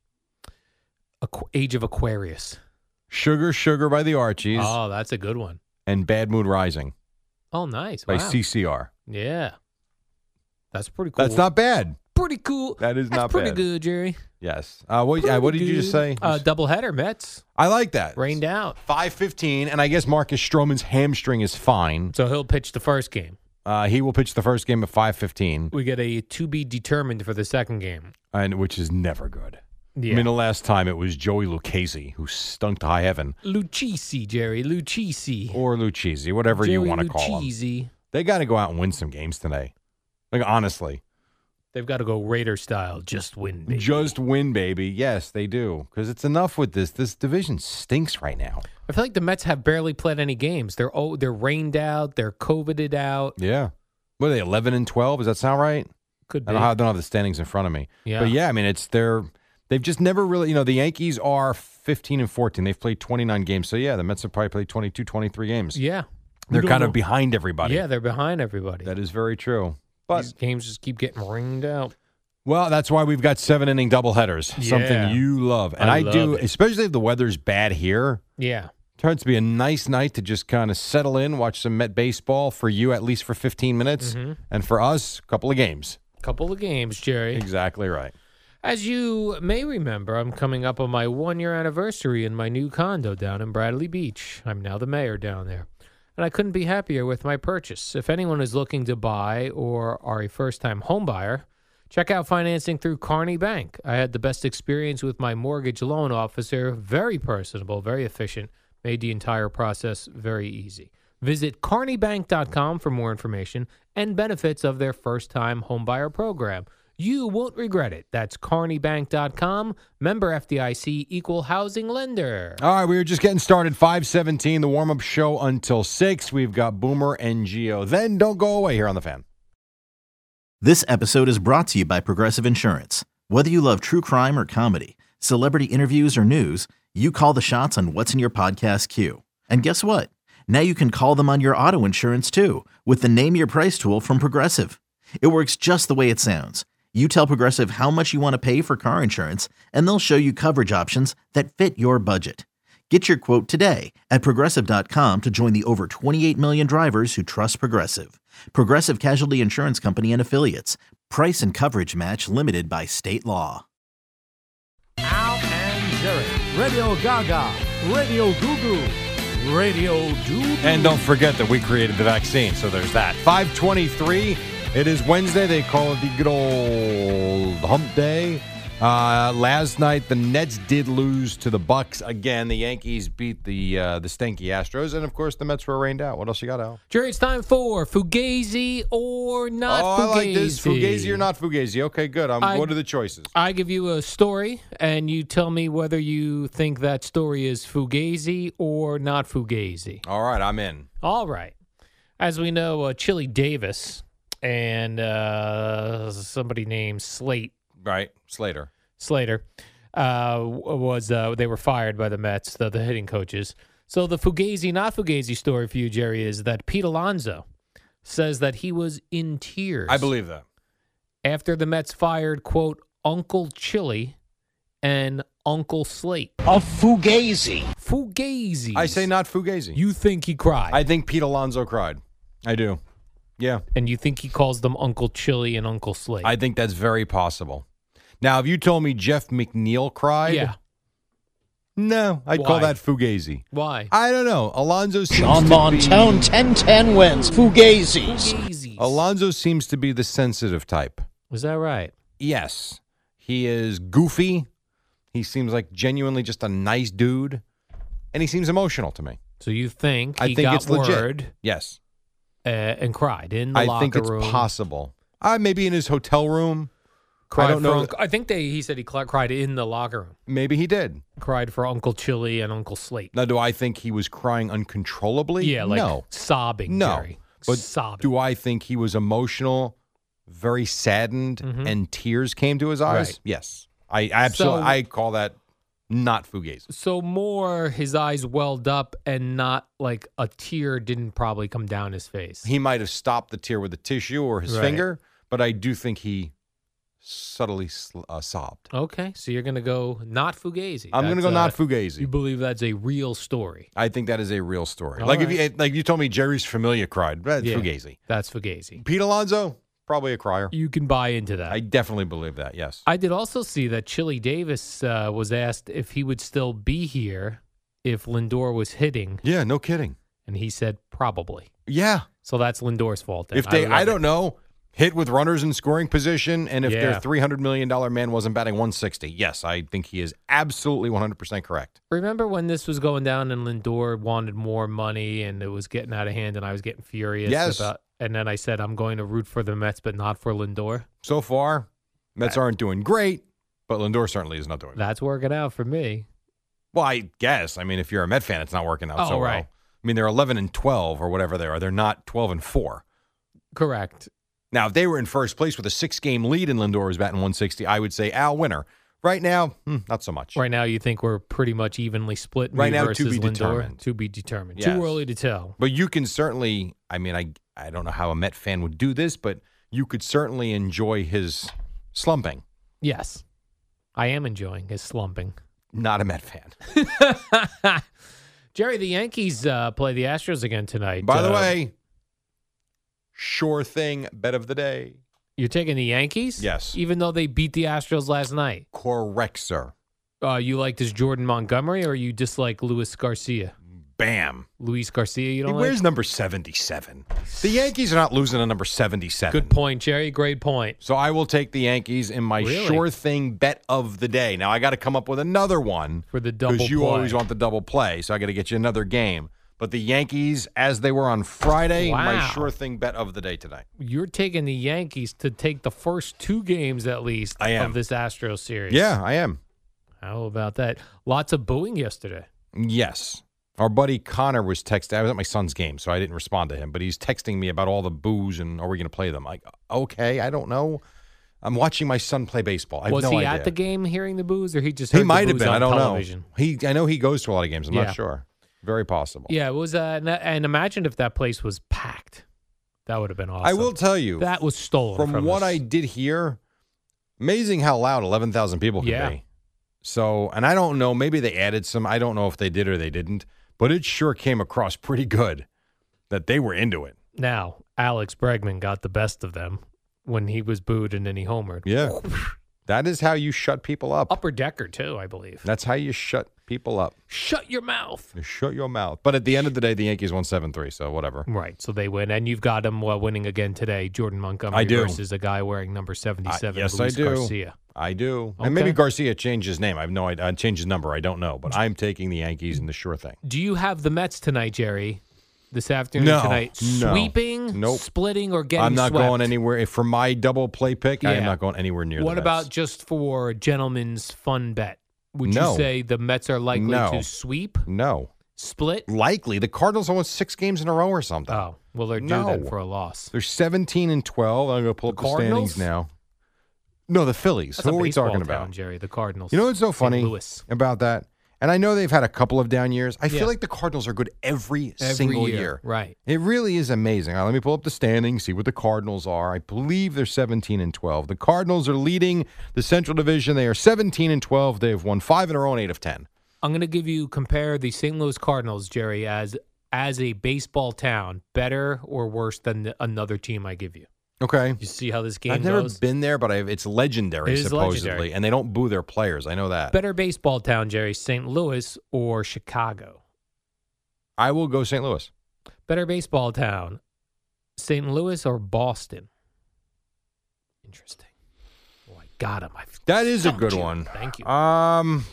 Aqu- Age of Aquarius. Sugar Sugar by the Archies Oh, that's a good one. and Bad Mood Rising Oh, nice. by Wow. C C R. Yeah. That's pretty cool. That's not bad. pretty cool. That is That's not pretty bad. good, Jerry. Yes. Uh, what, uh, what did you just say? Uh, doubleheader, Mets. I like that. Rained out. five fifteen, and I guess Marcus Stroman's hamstring is fine. So he'll pitch the first game. Uh, he will pitch the first game at five fifteen, We get a to be determined for the second game. and which is never good. Yeah. I mean, the last time it was Joey Lucchese, who stunk to high heaven, Lucchese, Jerry. Lucchese. or Lucchese, whatever you Jerry want to call him. Lucchese. They got to go out and win some games today. Like, honestly. They've got to go Raider style. Just win, baby. Just win, baby. Yes, they do. Because it's enough with this. This division stinks right now. I feel like the Mets have barely played any games. They're oh, they're rained out. They're COVIDed out. Yeah. What are they, eleven and twelve? Does that sound right? Could I be. don't, have, I don't have the standings in front of me. Yeah. But yeah, I mean, it's they're they've just never really, you know, the Yankees are fifteen and fourteen. They've played twenty-nine games. So yeah, the Mets have probably played twenty-two, twenty-three games. Yeah. They're We don't kind of know. behind everybody. Yeah, they're behind everybody. That is very true. But These games just keep getting rained out. well, that's why we've got seven inning doubleheaders. Yeah. Something you love. And I I, do, love it. especially if the weather's bad here. Yeah. Turns to be a nice night to just kind of settle in, watch some Met baseball for you, at least for fifteen minutes. Mm-hmm. And for us, a couple of games. Couple of games, Jerry. Exactly right. As you may remember, I'm coming up on my one-year anniversary in my new condo down in Bradley Beach. I'm now the mayor down there. And I couldn't be happier with my purchase. If anyone is looking to buy or are a first-time home buyer, check out financing through Kearney Bank. I had the best experience with my mortgage loan officer. Very personable, very efficient. Made the entire process very easy. Visit Kearney Bank dot com for more information and benefits of their first-time homebuyer program. You won't regret it. That's Kearney Bank dot com, member F D I C, equal housing lender. All right, we were just getting started. five seventeen, the warm-up show until six. We've got Boomer and Geo. Then don't go away here on The Fan. This episode is brought to you by Progressive Insurance. Whether you love true crime or comedy, celebrity interviews or news, you call the shots on what's in your podcast queue. And guess what? Now you can call them on your auto insurance too with the Name Your Price tool from Progressive. It works just the way it sounds. You tell Progressive how much you want to pay for car insurance, and they'll show you coverage options that fit your budget. Get your quote today at Progressive dot com to join the over twenty-eight million drivers who trust Progressive. Progressive Casualty Insurance Company and Affiliates. Price and coverage match limited by state law. Al and Jerry. Radio Gaga. Radio Goo Goo. Radio Doo. And don't forget that we created the vaccine, so there's that. five twenty-three, it is Wednesday. They call it the good old hump day. Uh, last night, the Nets did lose to the Bucks again. The Yankees beat the uh, the stanky Astros, and of course, the Mets were rained out. What else you got, Al? Jerry, it's time for Fugazi or not oh, Fugazi. I like this. Fugazi or not Fugazi. Okay, good. Um, I, what are the choices? I give you a story, and you tell me whether you think that story is Fugazi or not Fugazi. All right, I'm in. All right. As we know, uh, Chili Davis and uh, somebody named Slate. Right, Slater. Slater uh, was uh, they were fired by the Mets, the, the hitting coaches. So the Fugazi, not Fugazi story for you, Jerry, is that Pete Alonso says that he was in tears. I believe that. After the Mets fired, quote, Uncle Chili and Uncle Slate. A Fugazi. Fugazi. I say not Fugazi. You think he cried? I think Pete Alonso cried. I do. Yeah. And you think he calls them Uncle Chili and Uncle Slate? I think that's very possible. Now, if you told me Jeff McNeil cried, yeah. no, I'd Why? call that Fugazi. Why? I don't know. Alonso seems John to Montone, be... ten ten wins. Fugazis. Fugazis. Alonso seems to be the sensitive type. Is that right? Yes. He is goofy. He seems like genuinely just a nice dude. And he seems emotional to me. So you think I he think got it's legit. word Yes. Uh, and cried in the I locker think it's room. possible. Uh, maybe in his hotel room. Cried I don't for know. Uncle, I think they. He said he cl- cried in the locker room. Maybe he did. Cried for Uncle Chili and Uncle Slate. Now, do I think he was crying uncontrollably? Yeah, like no. sobbing. No. Jerry. But sobbing. do I think he was emotional, very saddened, Mhm. and tears came to his eyes? Right. Yes. I absolutely. So- I call that not Fugazi. So more, his eyes welled up, and not like a tear didn't probably come down his face. He might have stopped the tear with a tissue or his Right. finger, but I do think he subtly sl- uh, sobbed. Okay, so you're gonna go not Fugazi. I'm going to That's, go uh, not Fugazi. You believe that's a real story? I think that is a real story. All like right. if you like you told me Jerry's Familia cried. That's Yeah, Fugazi. That's Fugazi. Pete Alonso, probably a crier. You can buy into that. I definitely believe that. Yes. I did also see that Chili Davis uh, was asked if he would still be here if Lindor was hitting, Yeah, no kidding. and he said probably. Yeah. So that's Lindor's fault. Then. If they, love I, it. don't know, hit with runners in scoring position, and if their Yeah. three hundred million dollars man wasn't batting one sixty, yes, I think he is absolutely one hundred percent correct. Remember when this was going down and Lindor wanted more money and it was getting out of hand, and I was getting furious Yes. about. And then I said I'm going to root for the Mets, but not for Lindor. So far, Mets aren't doing great, but Lindor certainly is not doing. That's working out for me. Well, I guess. I mean, if you're a Met fan, it's not working out Oh, so well. right. I mean, they're eleven and twelve or whatever they are. They're not twelve and four. Correct. Now, if they were in first place with a six-game lead and Lindor was batting one sixty, I would say Al winner. Right now, hmm, not so much. Right now, you think we're pretty much evenly split. Right me now, to versus be Lindor? determined. To be determined. Yes. Too early to tell. But you can certainly, I mean, I I don't know how a Met fan would do this, but you could certainly enjoy his slumping. Yes, I am enjoying his slumping. Not a Met fan. Jerry, the Yankees uh, play the Astros again tonight. By the Uh, way, sure thing, bet of the day. You're taking the Yankees? Yes. Even though they beat the Astros last night. Correct, sir. Uh, you like this Jordan Montgomery or you dislike Luis Garcia? Bam. Luis Garcia, you He don't wears like? number seventy-seven. The Yankees are not losing to number seventy-seven. Good point, Jerry. Great point. So I will take the Yankees in my Really? sure thing bet of the day. Now I got to come up with another one For the double because you play. always want the double play. So I got to get you another game. But the Yankees, as they were on Friday, my Wow. sure thing bet of the day tonight. You're taking the Yankees to take the first two games at least I am. of this Astros series. Yeah, I am. How about that? Lots of booing yesterday. Yes. Our buddy Connor was texting. I was at my son's game, so I didn't respond to him. But he's texting me about all the boos and are we going to play them? Like, okay, I don't know. I'm watching my son play baseball. I have Was no he idea. at the game hearing the boos, or he just He heard the might have boos been. on I don't television? know. He, I know he goes to a lot of games. I'm Yeah. not sure. Very possible. Yeah, it was. Uh, and- and imagine if that place was packed. That would have been awesome. I will tell you, that was stolen from, from what us. I did hear. Amazing how loud eleven thousand people can Yeah. be. So, and I don't know. Maybe they added some. I don't know if they did or they didn't. But it sure came across pretty good that they were into it. Now, Alex Bregman got the best of them when he was booed and then he homered. Yeah. That is how you shut people up. Upper Decker, too, I believe. That's how you shut people up. Shut your mouth. You shut your mouth. But at the end of the day, the Yankees won seven three, so whatever. Right, so they win. And you've got them uh, winning again today, Jordan Montgomery I do. versus a guy wearing number seventy-seven, Uh, yes, Luis I do. Garcia. I do. Okay. And maybe Garcia changed his name. I have no idea. Uh, changed his number. I don't know. But I'm taking the Yankees in the sure thing. Do you have the Mets tonight, Jerry? This afternoon, No, tonight? no. Sweeping, Nope. splitting, or getting I'm not swept? going anywhere. For my double play pick, I am Yeah. not going anywhere near What the about Mets. just for a gentleman's fun bet? Would No. you say the Mets are likely No. to sweep, No. split? Likely. The Cardinals won six games in a row or something. Oh, well, they're due No. then for a loss. They're seventeen and twelve. I'm going to pull up the Cardinals? standings now. No, the Phillies. That's Who a are we baseball talking town, about? Jerry? The Cardinals. You know what's so Saint funny Louis. about that? And I know they've had a couple of down years. I Yeah. feel like the Cardinals are good every, Every single year, year. right. It really is amazing. Now, let me pull up the standings, see what the Cardinals are. I believe they're seventeen and twelve. The Cardinals are leading the Central Division. They are seventeen and twelve. They've won five in a row and eight of ten. I'm going to give you compare the Saint Louis Cardinals, Jerry, as as a baseball town, better or worse than the, another team I give you. Okay. You see how this game I've never goes? been there, but I've, it's legendary, It is supposedly. legendary. And they don't boo their players. I know that. Better baseball town, Jerry, Saint Louis or Chicago? I will go Saint Louis. Better baseball town, Saint Louis or Boston? Interesting. Oh, I got him. I've That is a stumped good you. one. Thank you. Um,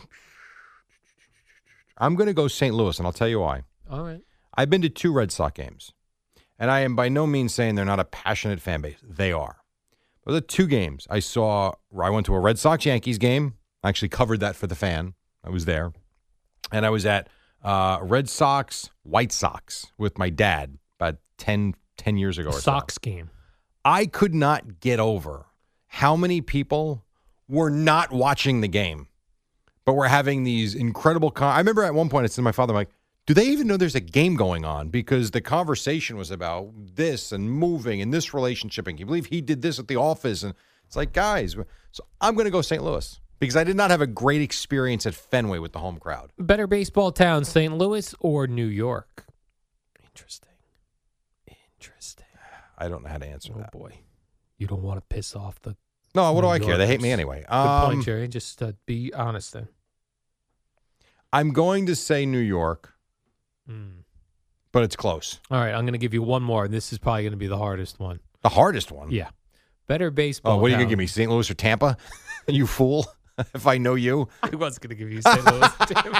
I'm going to go Saint Louis, and I'll tell you why. All right. I've been to two Red Sox games, and I am by no means saying they're not a passionate fan base. They are. But the two games I saw, I went to a Red Sox Yankees game. I actually covered that for the Fan. I was there. And I was at uh, Red Sox White Sox with my dad about ten, ten years ago or so. Sox game. I could not get over how many people were not watching the game, but were having these incredible. Con- I remember at one point I said to my father, I'm like, do they even know there's a game going on? Because the conversation was about this and moving and this relationship. And can you believe he did this at the office? And it's like, guys, so I'm going to go Saint Louis because I did not have a great experience at Fenway with the home crowd. Better baseball town, Saint Louis or New York? Interesting. Interesting. I don't know how to answer Oh, that. boy. You don't want to piss off the. No, what do New I care? They hate me Yorkers. anyway. Good Um, point, Jerry. Just uh, be honest then. I'm going to say New York, Mm. but it's close. All right, I'm going to give you one more. This is probably going to be the hardest one. The hardest one? Yeah. Better baseball Oh, what are you town. going to give me, Saint Louis or Tampa? You fool. If I know you. I was going to give you Saint Louis. Damn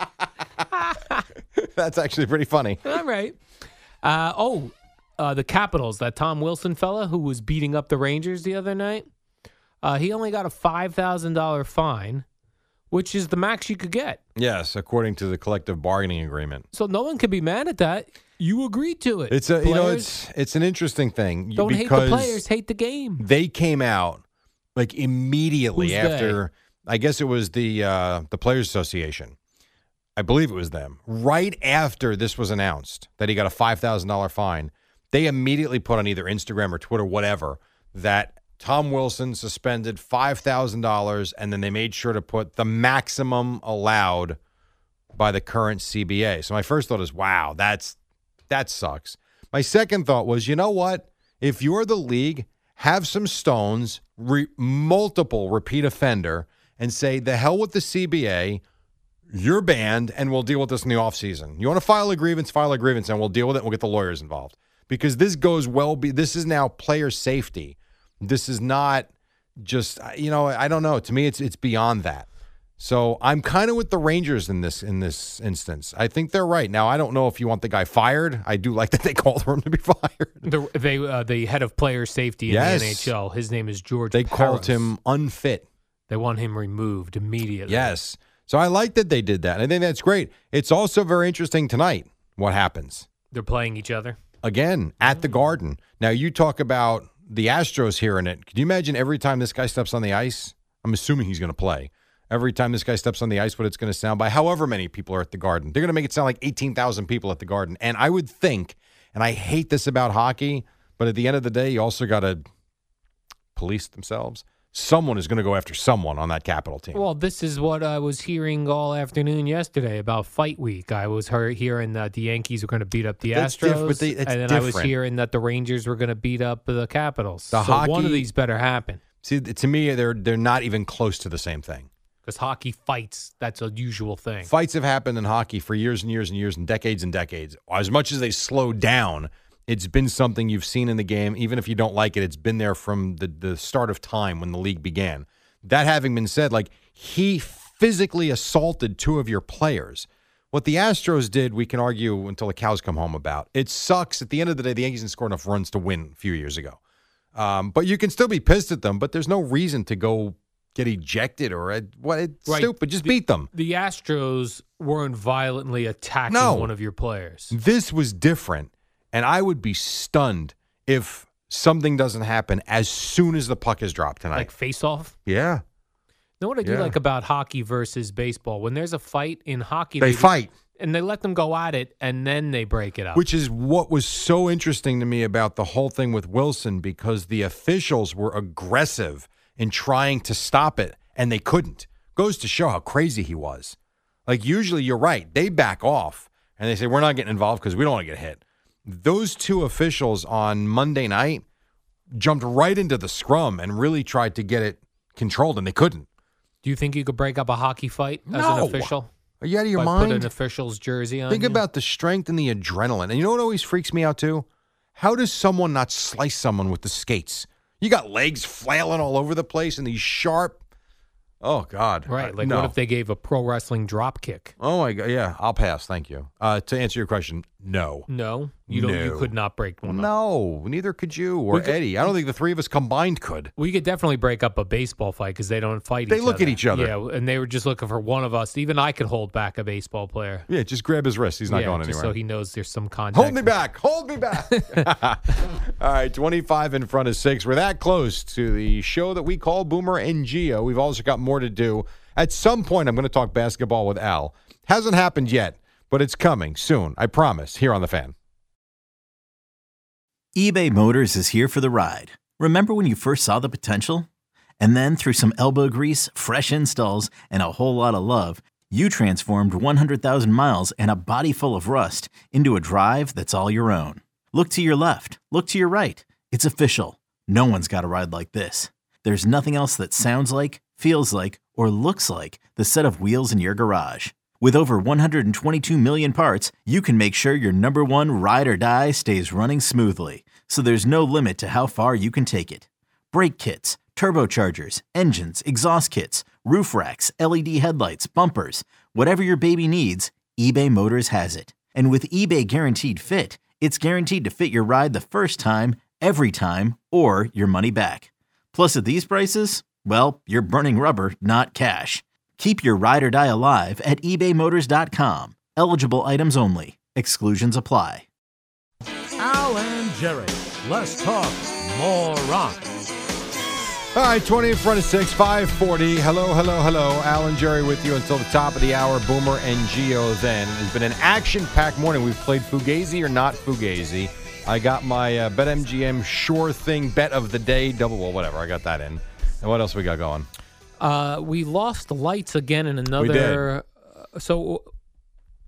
it. That's actually pretty funny. All right. Uh, oh, uh, the Capitals, that Tom Wilson fella who was beating up the Rangers the other night, uh, he only got a five thousand dollars fine, which is the max you could get. Yes, according to the collective bargaining agreement. So no one could be mad at that. You agreed to it. It's a you know Players, it's it's an interesting thing don't hate because the players, hate the game. they came out like immediately Who's after I guess it was the uh, the Players Association. I believe it was them. Right after this was announced that he got a five thousand dollars fine, they immediately put on either Instagram or Twitter, whatever, that Tom Wilson suspended five thousand dollars, and then they made sure to put the maximum allowed by the current C B A. So my first thought is, wow, that's that sucks. My second thought was, you know what? If you're the league, have some stones, re- multiple repeat offender, and say, the hell with the C B A, you're banned, and we'll deal with this in the offseason. You want to file a grievance, file a grievance, and we'll deal with it, and we'll get the lawyers involved. Because this goes well, be this is now player safety. This is not just, you know, I don't know. To me, it's it's beyond that. So I'm kind of with the Rangers in this in this instance. I think they're right. Now, I don't know if you want the guy fired. I do like that they called for him to be fired. The, they uh, the head of player safety in yes. the N H L. His name is George They Parros. called him unfit. They want him removed immediately. Yes. So I like that they did that. And I think that's great. It's also very interesting tonight what happens. They're playing each other. Again, at the Garden. Now, you talk about the Astros hearing it. Can you imagine every time this guy steps on the ice? I'm assuming he's going to play. Every time this guy steps on the ice, what it's going to sound by however many people are at the Garden. They're going to make it sound like eighteen thousand people at the Garden. And I would think, and I hate this about hockey, but at the end of the day, you also got to police themselves. Someone is going to go after someone on that Capital team. Well, this is what I was hearing all afternoon yesterday about Fight Week. I was heard hearing that the Yankees were going to beat up the That's Astros, diff- but they- it's and then I was different. hearing that the Rangers were going to beat up the Capitals. The so hockey- one of these better happen. See, to me, they're they're not even close to the same thing. Because hockey fights, that's a usual thing. Fights have happened in hockey for years and years and years and decades and decades. As much as they slowed down, it's been something you've seen in the game. Even if you don't like it, it's been there from the, the start of time when the league began. That having been said, like, he physically assaulted two of your players. What the Astros did, we can argue until the cows come home about. It sucks. At the end of the day, the Yankees didn't score enough runs to win a few years ago. Um, but you can still be pissed at them, but there's no reason to go get ejected or uh, what? It's Right. stupid. Just The- beat them. The Astros weren't violently attacking No. one of your players. This was different, and I would be stunned if something doesn't happen as soon as the puck is dropped tonight. Like face-off? Yeah. Know what I do Yeah. like about hockey versus baseball? When there's a fight in hockey, They fight. and they let them go at it, and then they break it up. Which is what was so interesting to me about the whole thing with Wilson, because the officials were aggressive in trying to stop it, and they couldn't. Goes to show how crazy he was. Like, usually you're right. They back off, and they say, we're not getting involved because we don't want to get hit. Those two officials on Monday night jumped right into the scrum and really tried to get it controlled, and they couldn't. Do you think you could break up a hockey fight as No. an official? Are you out of your Like mind? Put an official's jersey on Think you? about the strength and the adrenaline. And you know what always freaks me out too? How does someone not slice someone with the skates? You got legs flailing all over the place and these sharp. Oh God! Right. Uh, Like, no. what if they gave a pro wrestling drop kick? Oh my God! Yeah, I'll pass. Thank you. Uh, to answer your question, no. No, you don't. You No. could not break one up. No, neither could you or We could- Eddie. I don't think the three of us combined could. We could definitely break up a baseball fight because they don't fight. They each look other. at each other. Yeah, and they were just looking for one of us. Even I could hold back a baseball player. Yeah, just grab his wrist. He's not Yeah, going just anywhere. so he knows there's some contact. Hold me back. Hold me back. All right, twenty-five in front of six. We're that close to the show that we call Boomer and Geo. We've also got more to do. At some point, I'm going to talk basketball with Al. Hasn't happened yet, but it's coming soon. I promise, here on The Fan. eBay Motors is here for the ride. Remember when you first saw the potential? And then through some elbow grease, fresh installs, and a whole lot of love, you transformed one hundred thousand miles and a body full of rust into a drive that's all your own. Look to your left. Look to your right. It's official. No one's got a ride like this. There's nothing else that sounds like, feels like, or looks like the set of wheels in your garage. With over one hundred twenty-two million parts, you can make sure your number one ride or die stays running smoothly. So there's no limit to how far you can take it. Brake kits, turbochargers, engines, exhaust kits, roof racks, L E D headlights, bumpers, whatever your baby needs, eBay Motors has it. And with eBay Guaranteed Fit, it's guaranteed to fit your ride the first time, every time, or your money back. Plus, at these prices, well, you're burning rubber, not cash. Keep your ride or die alive at ebay motors dot com. Eligible items only. Exclusions apply. Al and Jerry, less talk, more rock. All right, twenty in front of six, five forty. Hello, hello, hello. Al and Jerry with you until the top of the hour. Boomer and Geo then. It's been an action-packed morning. We've played Fugazi or not Fugazi. I got my uh, BetMGM Sure Thing bet of the day. Double, well, whatever. I got that in. And what else we got going? Uh, we lost the lights again in another. We did. Uh, so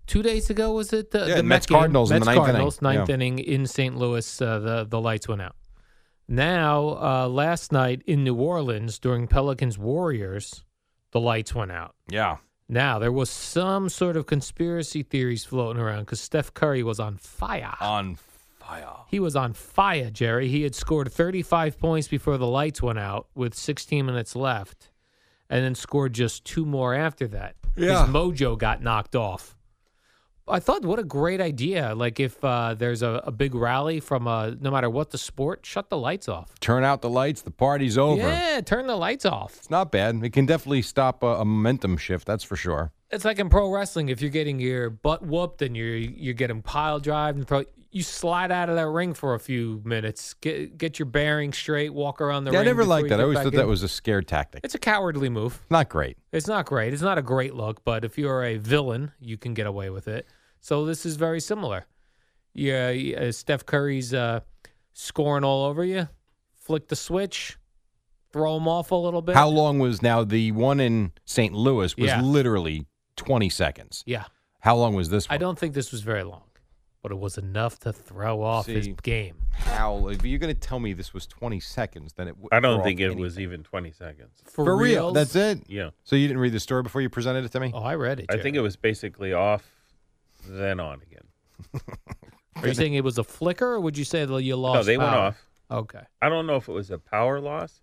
two days ago, was it? The, Yeah, the Mets Met game? Cardinals in Mets the ninth Cardinals, inning. ninth Yeah. inning in Saint Louis, uh, the, the lights went out. Now, uh, last night in New Orleans during Pelicans Warriors, the lights went out. Yeah. Now, there was some sort of conspiracy theories floating around because Steph Curry was on fire. On fire. He was on fire, Jerry. He had scored thirty-five points before the lights went out with sixteen minutes left, and then scored just two more after that. Yeah. His mojo got knocked off. I thought, what a great idea. Like, if uh, there's a, a big rally from uh, no matter what the sport, shut the lights off. Turn out the lights. The party's over. Yeah, turn the lights off. It's not bad. It can definitely stop a, a momentum shift. That's for sure. It's like in pro wrestling, if you're getting your butt whooped and you're you're getting pile drive and throw, you slide out of that ring for a few minutes, get get your bearings straight, walk around the Yeah, I ring. never before liked you that. I get always back thought in. that was a scare tactic. It's a cowardly move. Not great. It's not great. It's not a great look, but if you're a villain, you can get away with it. So this is very similar. Yeah, uh, Steph Curry's uh, scoring all over you. Flick the switch, throw him off a little bit. How long was now the one in Saint Louis was Yeah. literally twenty seconds. Yeah. How long was this one? I don't think this was very long, but it was enough to throw off his See, game. How? If you're going to tell me this was twenty seconds, then it would I don't think it was even twenty seconds. For, For real. reals? That's it? Yeah. So you didn't read the story before you presented it to me? Oh, I read it. I Jerry. think it was basically off, then on again. Are you saying it was a flicker, or would you say that you lost? No, they went power? off. Okay. I don't know if it was a power loss.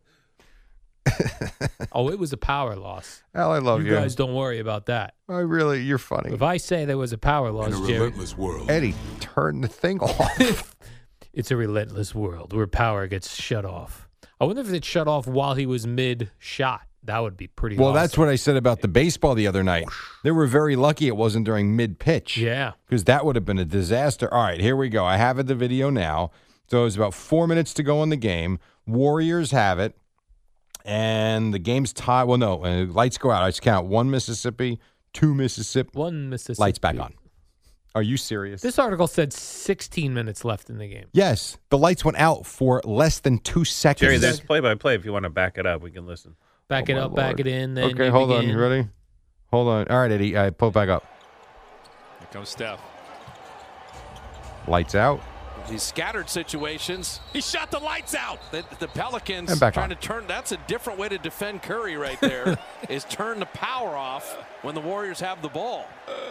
Oh, it was a power loss. Al, I love you you. guys don't worry about that. I really, you're funny. If I say there was a power loss, Jerry, world. Eddie, turn the thing off. it's a relentless world where power gets shut off. I wonder if it shut off while he was mid shot. That would be pretty. Well, awesome. that's what I said about the baseball the other night. They were very lucky it wasn't during mid pitch. Yeah. Because that would have been a disaster. All right, here we go. I have it, the video now. So it was about four minutes to go in the game. Warriors have it. And the game's tied. Well, no, uh, lights go out. I just count one Mississippi, two Mississippi. One Mississippi. Lights back on. Are you serious? This article said sixteen minutes left in the game. Yes. The lights went out for less than two seconds. Jerry, there's play by play. If you want to back it up, we can listen. Back Oh, it my up, back Lord. it in. Then Okay, you hold on. begin. You ready? Hold on. All right, Eddie. I pull it back up. Here comes Steph. Lights out. These scattered situations. He shot the lights out. The, the Pelicans And back trying on. to turn. That's a different way to defend Curry right there. is turn the power off when the Warriors have the ball.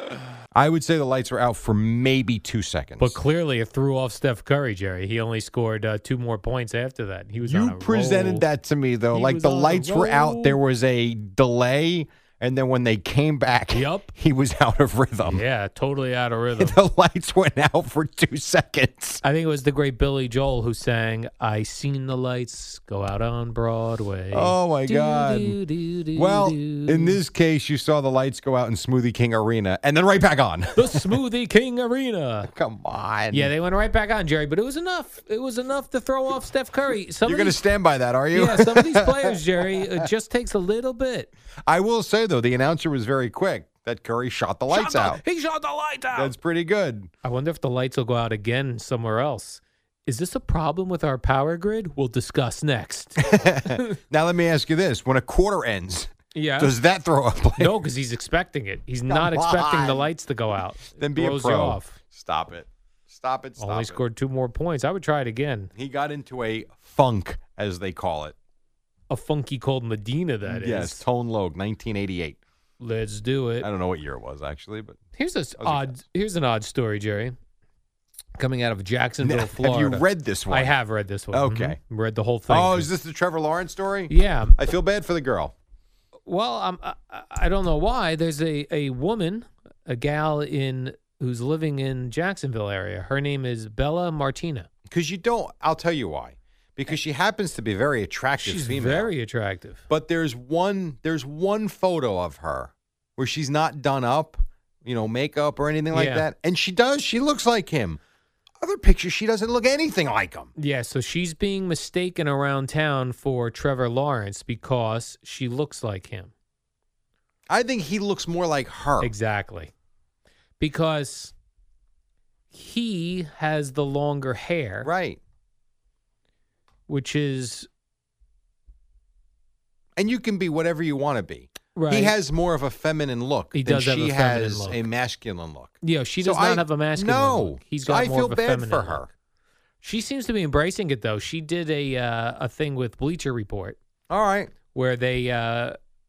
I would say the lights were out for maybe two seconds. But clearly, it threw off Steph Curry, Jerry. He only scored uh, two more points after that. He was on You a presented roll. that to me, though. He like was the on a lights were out, roll. there was a delay, and then when they came back, Yup. he was out of rhythm. Yeah, totally out of rhythm. The lights went out for two seconds. I think it was the great Billy Joel who sang, I seen the lights go out on Broadway. Oh, my Do, God. do, do, do, Well, do. in this case, you saw the lights go out in Smoothie King Arena, and then right back on. The Smoothie King Arena. Come on. Yeah, they went right back on, Jerry, but it was enough. It was enough to throw off Steph Curry. Some You're of going to these- stand by that, are you? Yeah, some of these players, Jerry, it just takes a little bit. I will say, though, the announcer was very quick that Curry shot the lights Shot out. the- He shot the lights out. That's pretty good. I wonder if the lights will go out again somewhere else. Is this a problem with our power grid? We'll discuss next. Now, let me ask you this. When a quarter ends, Yeah. does that throw up? Like, No, because he's expecting it. He's not expecting the on. lights to go out. then be Throws a you pro. off. Stop it. Stop it. Stop Only it. scored two more points. I would try it again. He got into a funk, as they call it. A funky cold Medina, that is. Yes, Tone Loc, nineteen eighty-eight. Let's do it. I don't know what year it was, actually, but Here's a s- That was a odd. Here's an odd story, Jerry. Coming out of Jacksonville, Have Florida. you read this one? I have read this one. Okay. Mhm. Read the whole thing. Oh, is this the Trevor Lawrence story? Yeah. I feel bad for the girl. Well, um, I, I don't know why. There's a, a woman, a gal in who's living in Jacksonville area. Her name is Bella Martina. Because you don't, I'll tell you why. Because she happens to be a very attractive She's female. very attractive. But there's one there's one photo of her where she's not done up, you know, makeup or anything like Yeah. that. And she does. She looks like him. Other pictures, she doesn't look anything like him. Yeah, so she's being mistaken around town for Trevor Lawrence because she looks like him. I think he looks more like her. Exactly. Because he has the longer hair. Right. Which is And you can be whatever you want to be. Right. He has more of a feminine look He than does have she a feminine has look. a masculine look. Yeah, she So does not I- have a masculine no. look. He's So got I more feel of a bad feminine for look. her. She seems to be embracing it though. She did a uh, a thing with Bleacher Report All right. where they uh,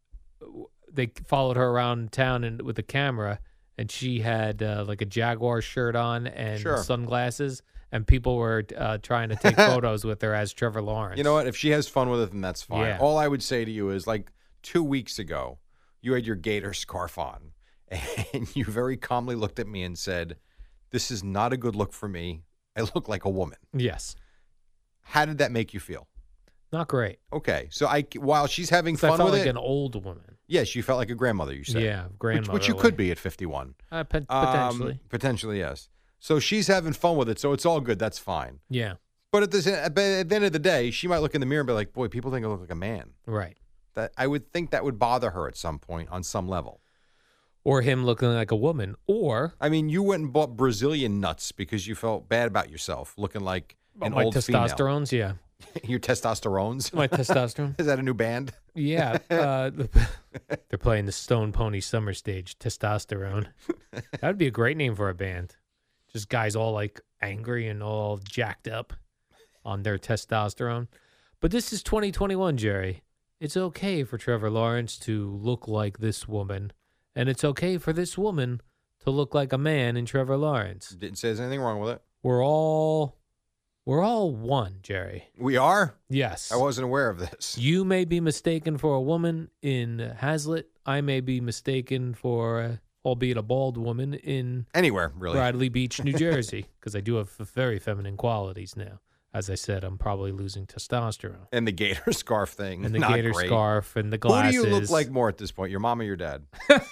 they followed her around town and with a camera, and she had uh, like a Jaguar shirt on and Sure. sunglasses, and people were uh, trying to take photos with her as Trevor Lawrence. You know what? If she has fun with it, then that's fine. Yeah. All I would say to you is like two weeks ago, you had your gator scarf on, and you very calmly looked at me and said, "This is not a good look for me. I look like a woman." Yes. How did that make you feel? Not great. Okay, so I while she's having 'Cause I fun felt with like it, an old woman. yes, you felt like a grandmother. You said, Yeah, which, grandmother. which you could be at fifty-one, Uh, pot- Um, potentially. potentially, yes. So she's having fun with it, so it's all good. That's fine. Yeah. But at the at the end of the day, she might look in the mirror and be like, "Boy, people think I look like a man." Right. That I would think that would bother her at some point on some level. Or him looking like a woman. Or I mean, you went and bought Brazilian nuts because you felt bad about yourself, looking like an my old female. testosterones. Yeah. Your testosterones. My testosterone. Is that a new band? Yeah. Uh, they're playing the Stone Pony Summer Stage, Testosterone. That would be a great name for a band. Just guys all like angry and all jacked up on their testosterone. But this is twenty twenty-one, Jerry. It's okay for Trevor Lawrence to look like this woman, and it's okay for this woman to look like a man in Trevor Lawrence. Didn't say there's anything wrong with it. We're all we're all one, Jerry. We are? Yes. I wasn't aware of this. You may be mistaken for a woman in Hazlitt. I may be mistaken for, uh, albeit a bald woman, in Anywhere, really. Bradley Beach, New Jersey, because I do have f- very feminine qualities now. As I said, I'm probably losing testosterone. And the gator scarf thing. And the not gator great. scarf and the glasses. Who do you look like more at this point, your mom or your dad?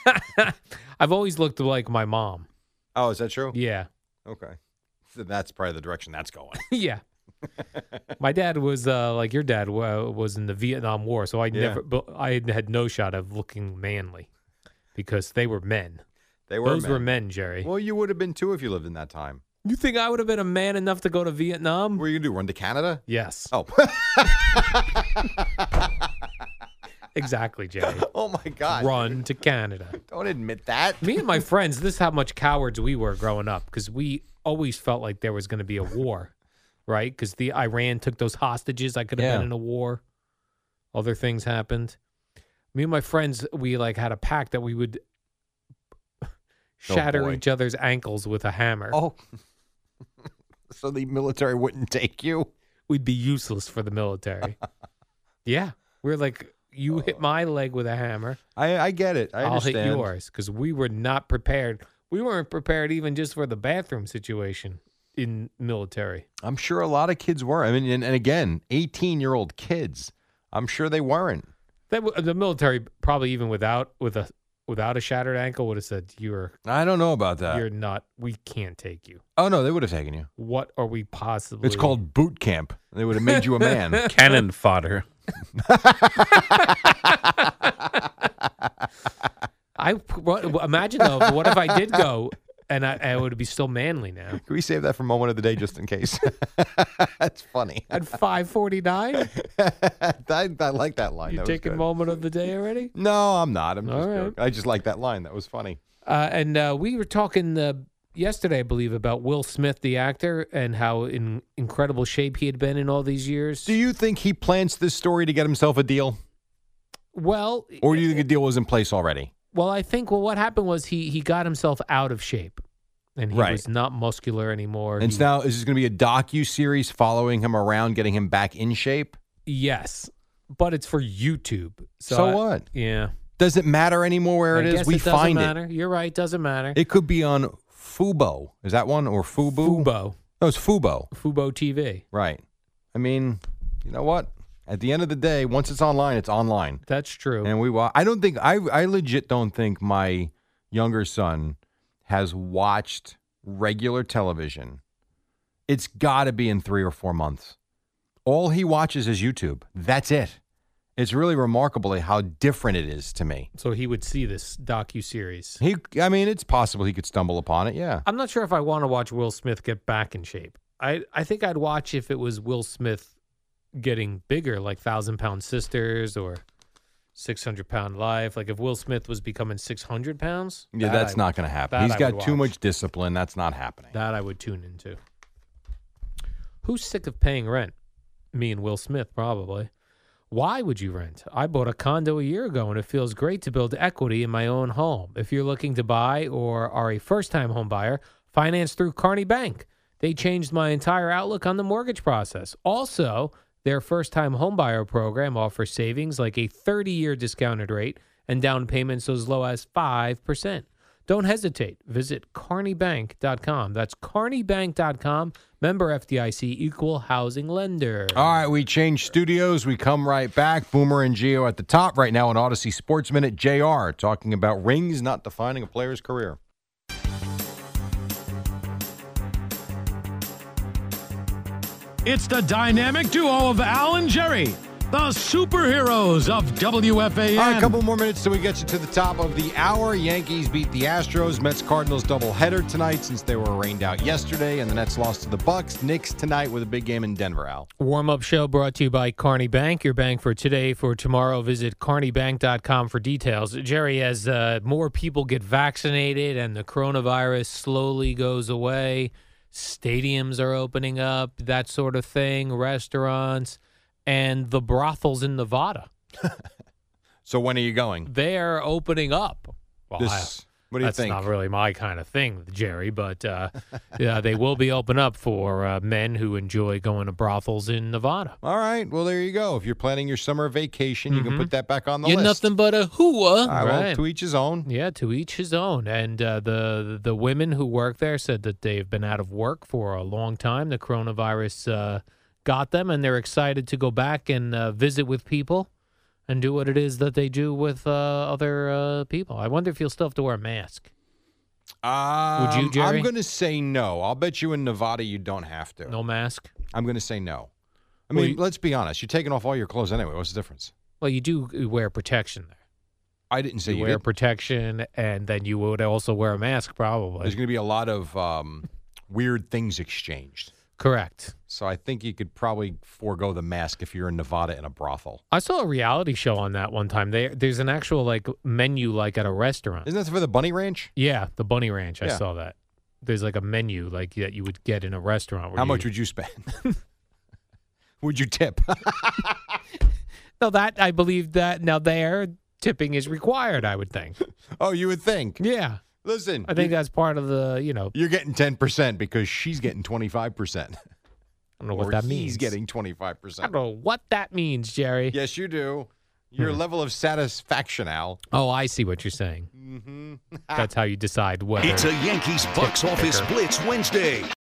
I've always looked like my mom. Oh, is that true? Yeah. Okay. So that's probably the direction that's going. Yeah. My dad was uh, like your dad uh, was in the Vietnam War, so I Yeah. never, but I had no shot of looking manly because they were men. They were Those men. were men, Jerry. Well, you would have been too if you lived in that time. You think I would have been a man enough to go to Vietnam? What are you going to do, run to Canada? Yes. Oh. Exactly, Jerry. Oh, my God. Run to Canada. Don't admit that. Me and my friends, this is how much cowards we were growing up because we always felt like there was going to be a war, right? Because the Iran took those hostages. I could have Yeah. been in a war. Other things happened. Me and my friends, we like had a pact that we would shatter boy. each other's ankles with a hammer. Oh. So the military wouldn't take you? We'd be useless for the military. Yeah. We're like, you hit my leg with a hammer. I, I get it. I I'll understand. hit yours because we were not prepared. We weren't prepared even just for the bathroom situation in military. I'm sure a lot of kids were. I mean, and, and again, eighteen-year-old kids. I'm sure they weren't. That w- the military probably even without with a without a shattered ankle would have said you're I don't know about that. you're not. We can't take you. Oh, no, they would have taken you. What are we possibly? It's called boot camp. They would have made you a man. Cannon fodder. I what, imagine though. What if I did go and I, I would be still manly now Can we save that for moment of the day just in case? That's funny. at five forty nine? I, I like that line. You That was taking good. moment of the day already? No, I'm not. I'm just All right. joking. I just like that line. That was funny. Uh, and uh, we were talking uh, yesterday, I believe, about Will Smith, the actor, and how in incredible shape he had been in all these years. Do you think he plants this story to get himself a deal? Well, Or do you think a deal was in place already? well, I think well, what happened was he he got himself out of shape, and he Right. was not muscular anymore. And He- now, is this going to be a docu-series following him around, getting him back in shape? yes, but it's for YouTube. So, So I- what? Yeah, Does it matter anymore where I it is? guess We it doesn't find matter. You're right. Doesn't matter. it. It could be on Fubo. Is that one? Or Fubu? Fubo, No, it's Fubo. Fubo T V. Right. I mean, you know what? At the end of the day, once it's online, it's online. That's true. And we wa- I don't think I I legit don't think my younger son has watched regular television. It's got to be in three or four months. All he watches is YouTube. That's it. It's really remarkable how different it is to me. So he would see this docu-series. He, I mean, it's possible he could stumble upon it. Yeah. I'm not sure if I want to watch Will Smith get back in shape. I, I think I'd watch if it was Will Smith getting bigger, like Thousand Pound Sisters or six hundred pound life. Like if Will Smith was becoming six hundred pounds. Yeah, that that's I- not going to happen. that He's I got would too watch. much discipline. That's not happening. That I would tune into. Who's sick of paying rent? Me and Will Smith, probably. Why would you rent? I bought a condo a year ago, and it feels great to build equity in my own home. If you're looking to buy or are a first-time home buyer, finance through Carney Bank. They changed my entire outlook on the mortgage process. Also, their first-time home buyer program offers savings like a thirty-year discounted rate and down payments as low as five percent. Don't hesitate. Visit carney bank dot com. That's carney bank dot com. Member F D I C, equal housing lender. All right, we change studios. We come right back. Boomer and Gio at the top right now on Odyssey Sports Minute. J R talking about rings not defining a player's career. It's the dynamic duo of Al and Jerry, the superheroes of W F A N. All right, a couple more minutes till we get you to the top of the hour. Yankees beat the Astros. Mets-Cardinals doubleheader tonight since they were rained out yesterday, and the Nets lost to the Bucks. Knicks tonight with a big game in Denver, Al. Warm-up show brought to you by Carney Bank. Your bank for today, for tomorrow. Visit carney bank dot com for details. Jerry, as uh, more people get vaccinated and the coronavirus slowly goes away, stadiums are opening up, that sort of thing, restaurants, and the brothels in Nevada. So when are you going? They're opening up. Well, This- I- what do you that's think? not really my kind of thing, Jerry, but uh, yeah, they will be open up for uh, men who enjoy going to brothels in Nevada. All right, well, there you go. If you're planning your summer vacation, you can Mhm. put that back on the You're list. nothing but a hooah. All right, well, to each his own. Yeah, to each his own. And uh, the the women who work there said that they've been out of work for a long time. The coronavirus uh, got them, and they're excited to go back and uh, visit with people and do what it is that they do with uh, other uh, people. I wonder if you'll still have to wear a mask. Um, Would you, Jerry? I'm going to say no. I'll bet you in Nevada you don't have to. No mask? I'm going to say no. I Well, mean, you- let's be honest. You're taking off all your clothes anyway. What's the difference? Well, you do wear protection there. I didn't say you, you wear didn't. protection, and then you would also wear a mask, probably. There's going to be a lot of um, weird things exchanged. Correct. So I think you could probably forego the mask if you're in Nevada in a brothel. I saw a reality show on that one time. They, there's an actual like menu like at a restaurant. Isn't that for the Bunny Ranch? Yeah, the Bunny Ranch. I Yeah. saw that. There's like a menu like that you would get in a restaurant. Where How you, much would you spend? Would you tip? No, that I believe that now there tipping is required. I would think. Oh, you would think. Yeah. Listen, I think that's part of the you know. you're getting ten percent because she's getting twenty-five percent. I don't know what Or that he's means. getting twenty-five I percent. don't know what that means, Jerry. Yes, you do. Your Hmm. level of satisfaction, Al. Oh, I see what you're saying. Mm-hmm. That's how you decide whether It's a Yankees Bucks tip Office picker. Blitz Wednesday.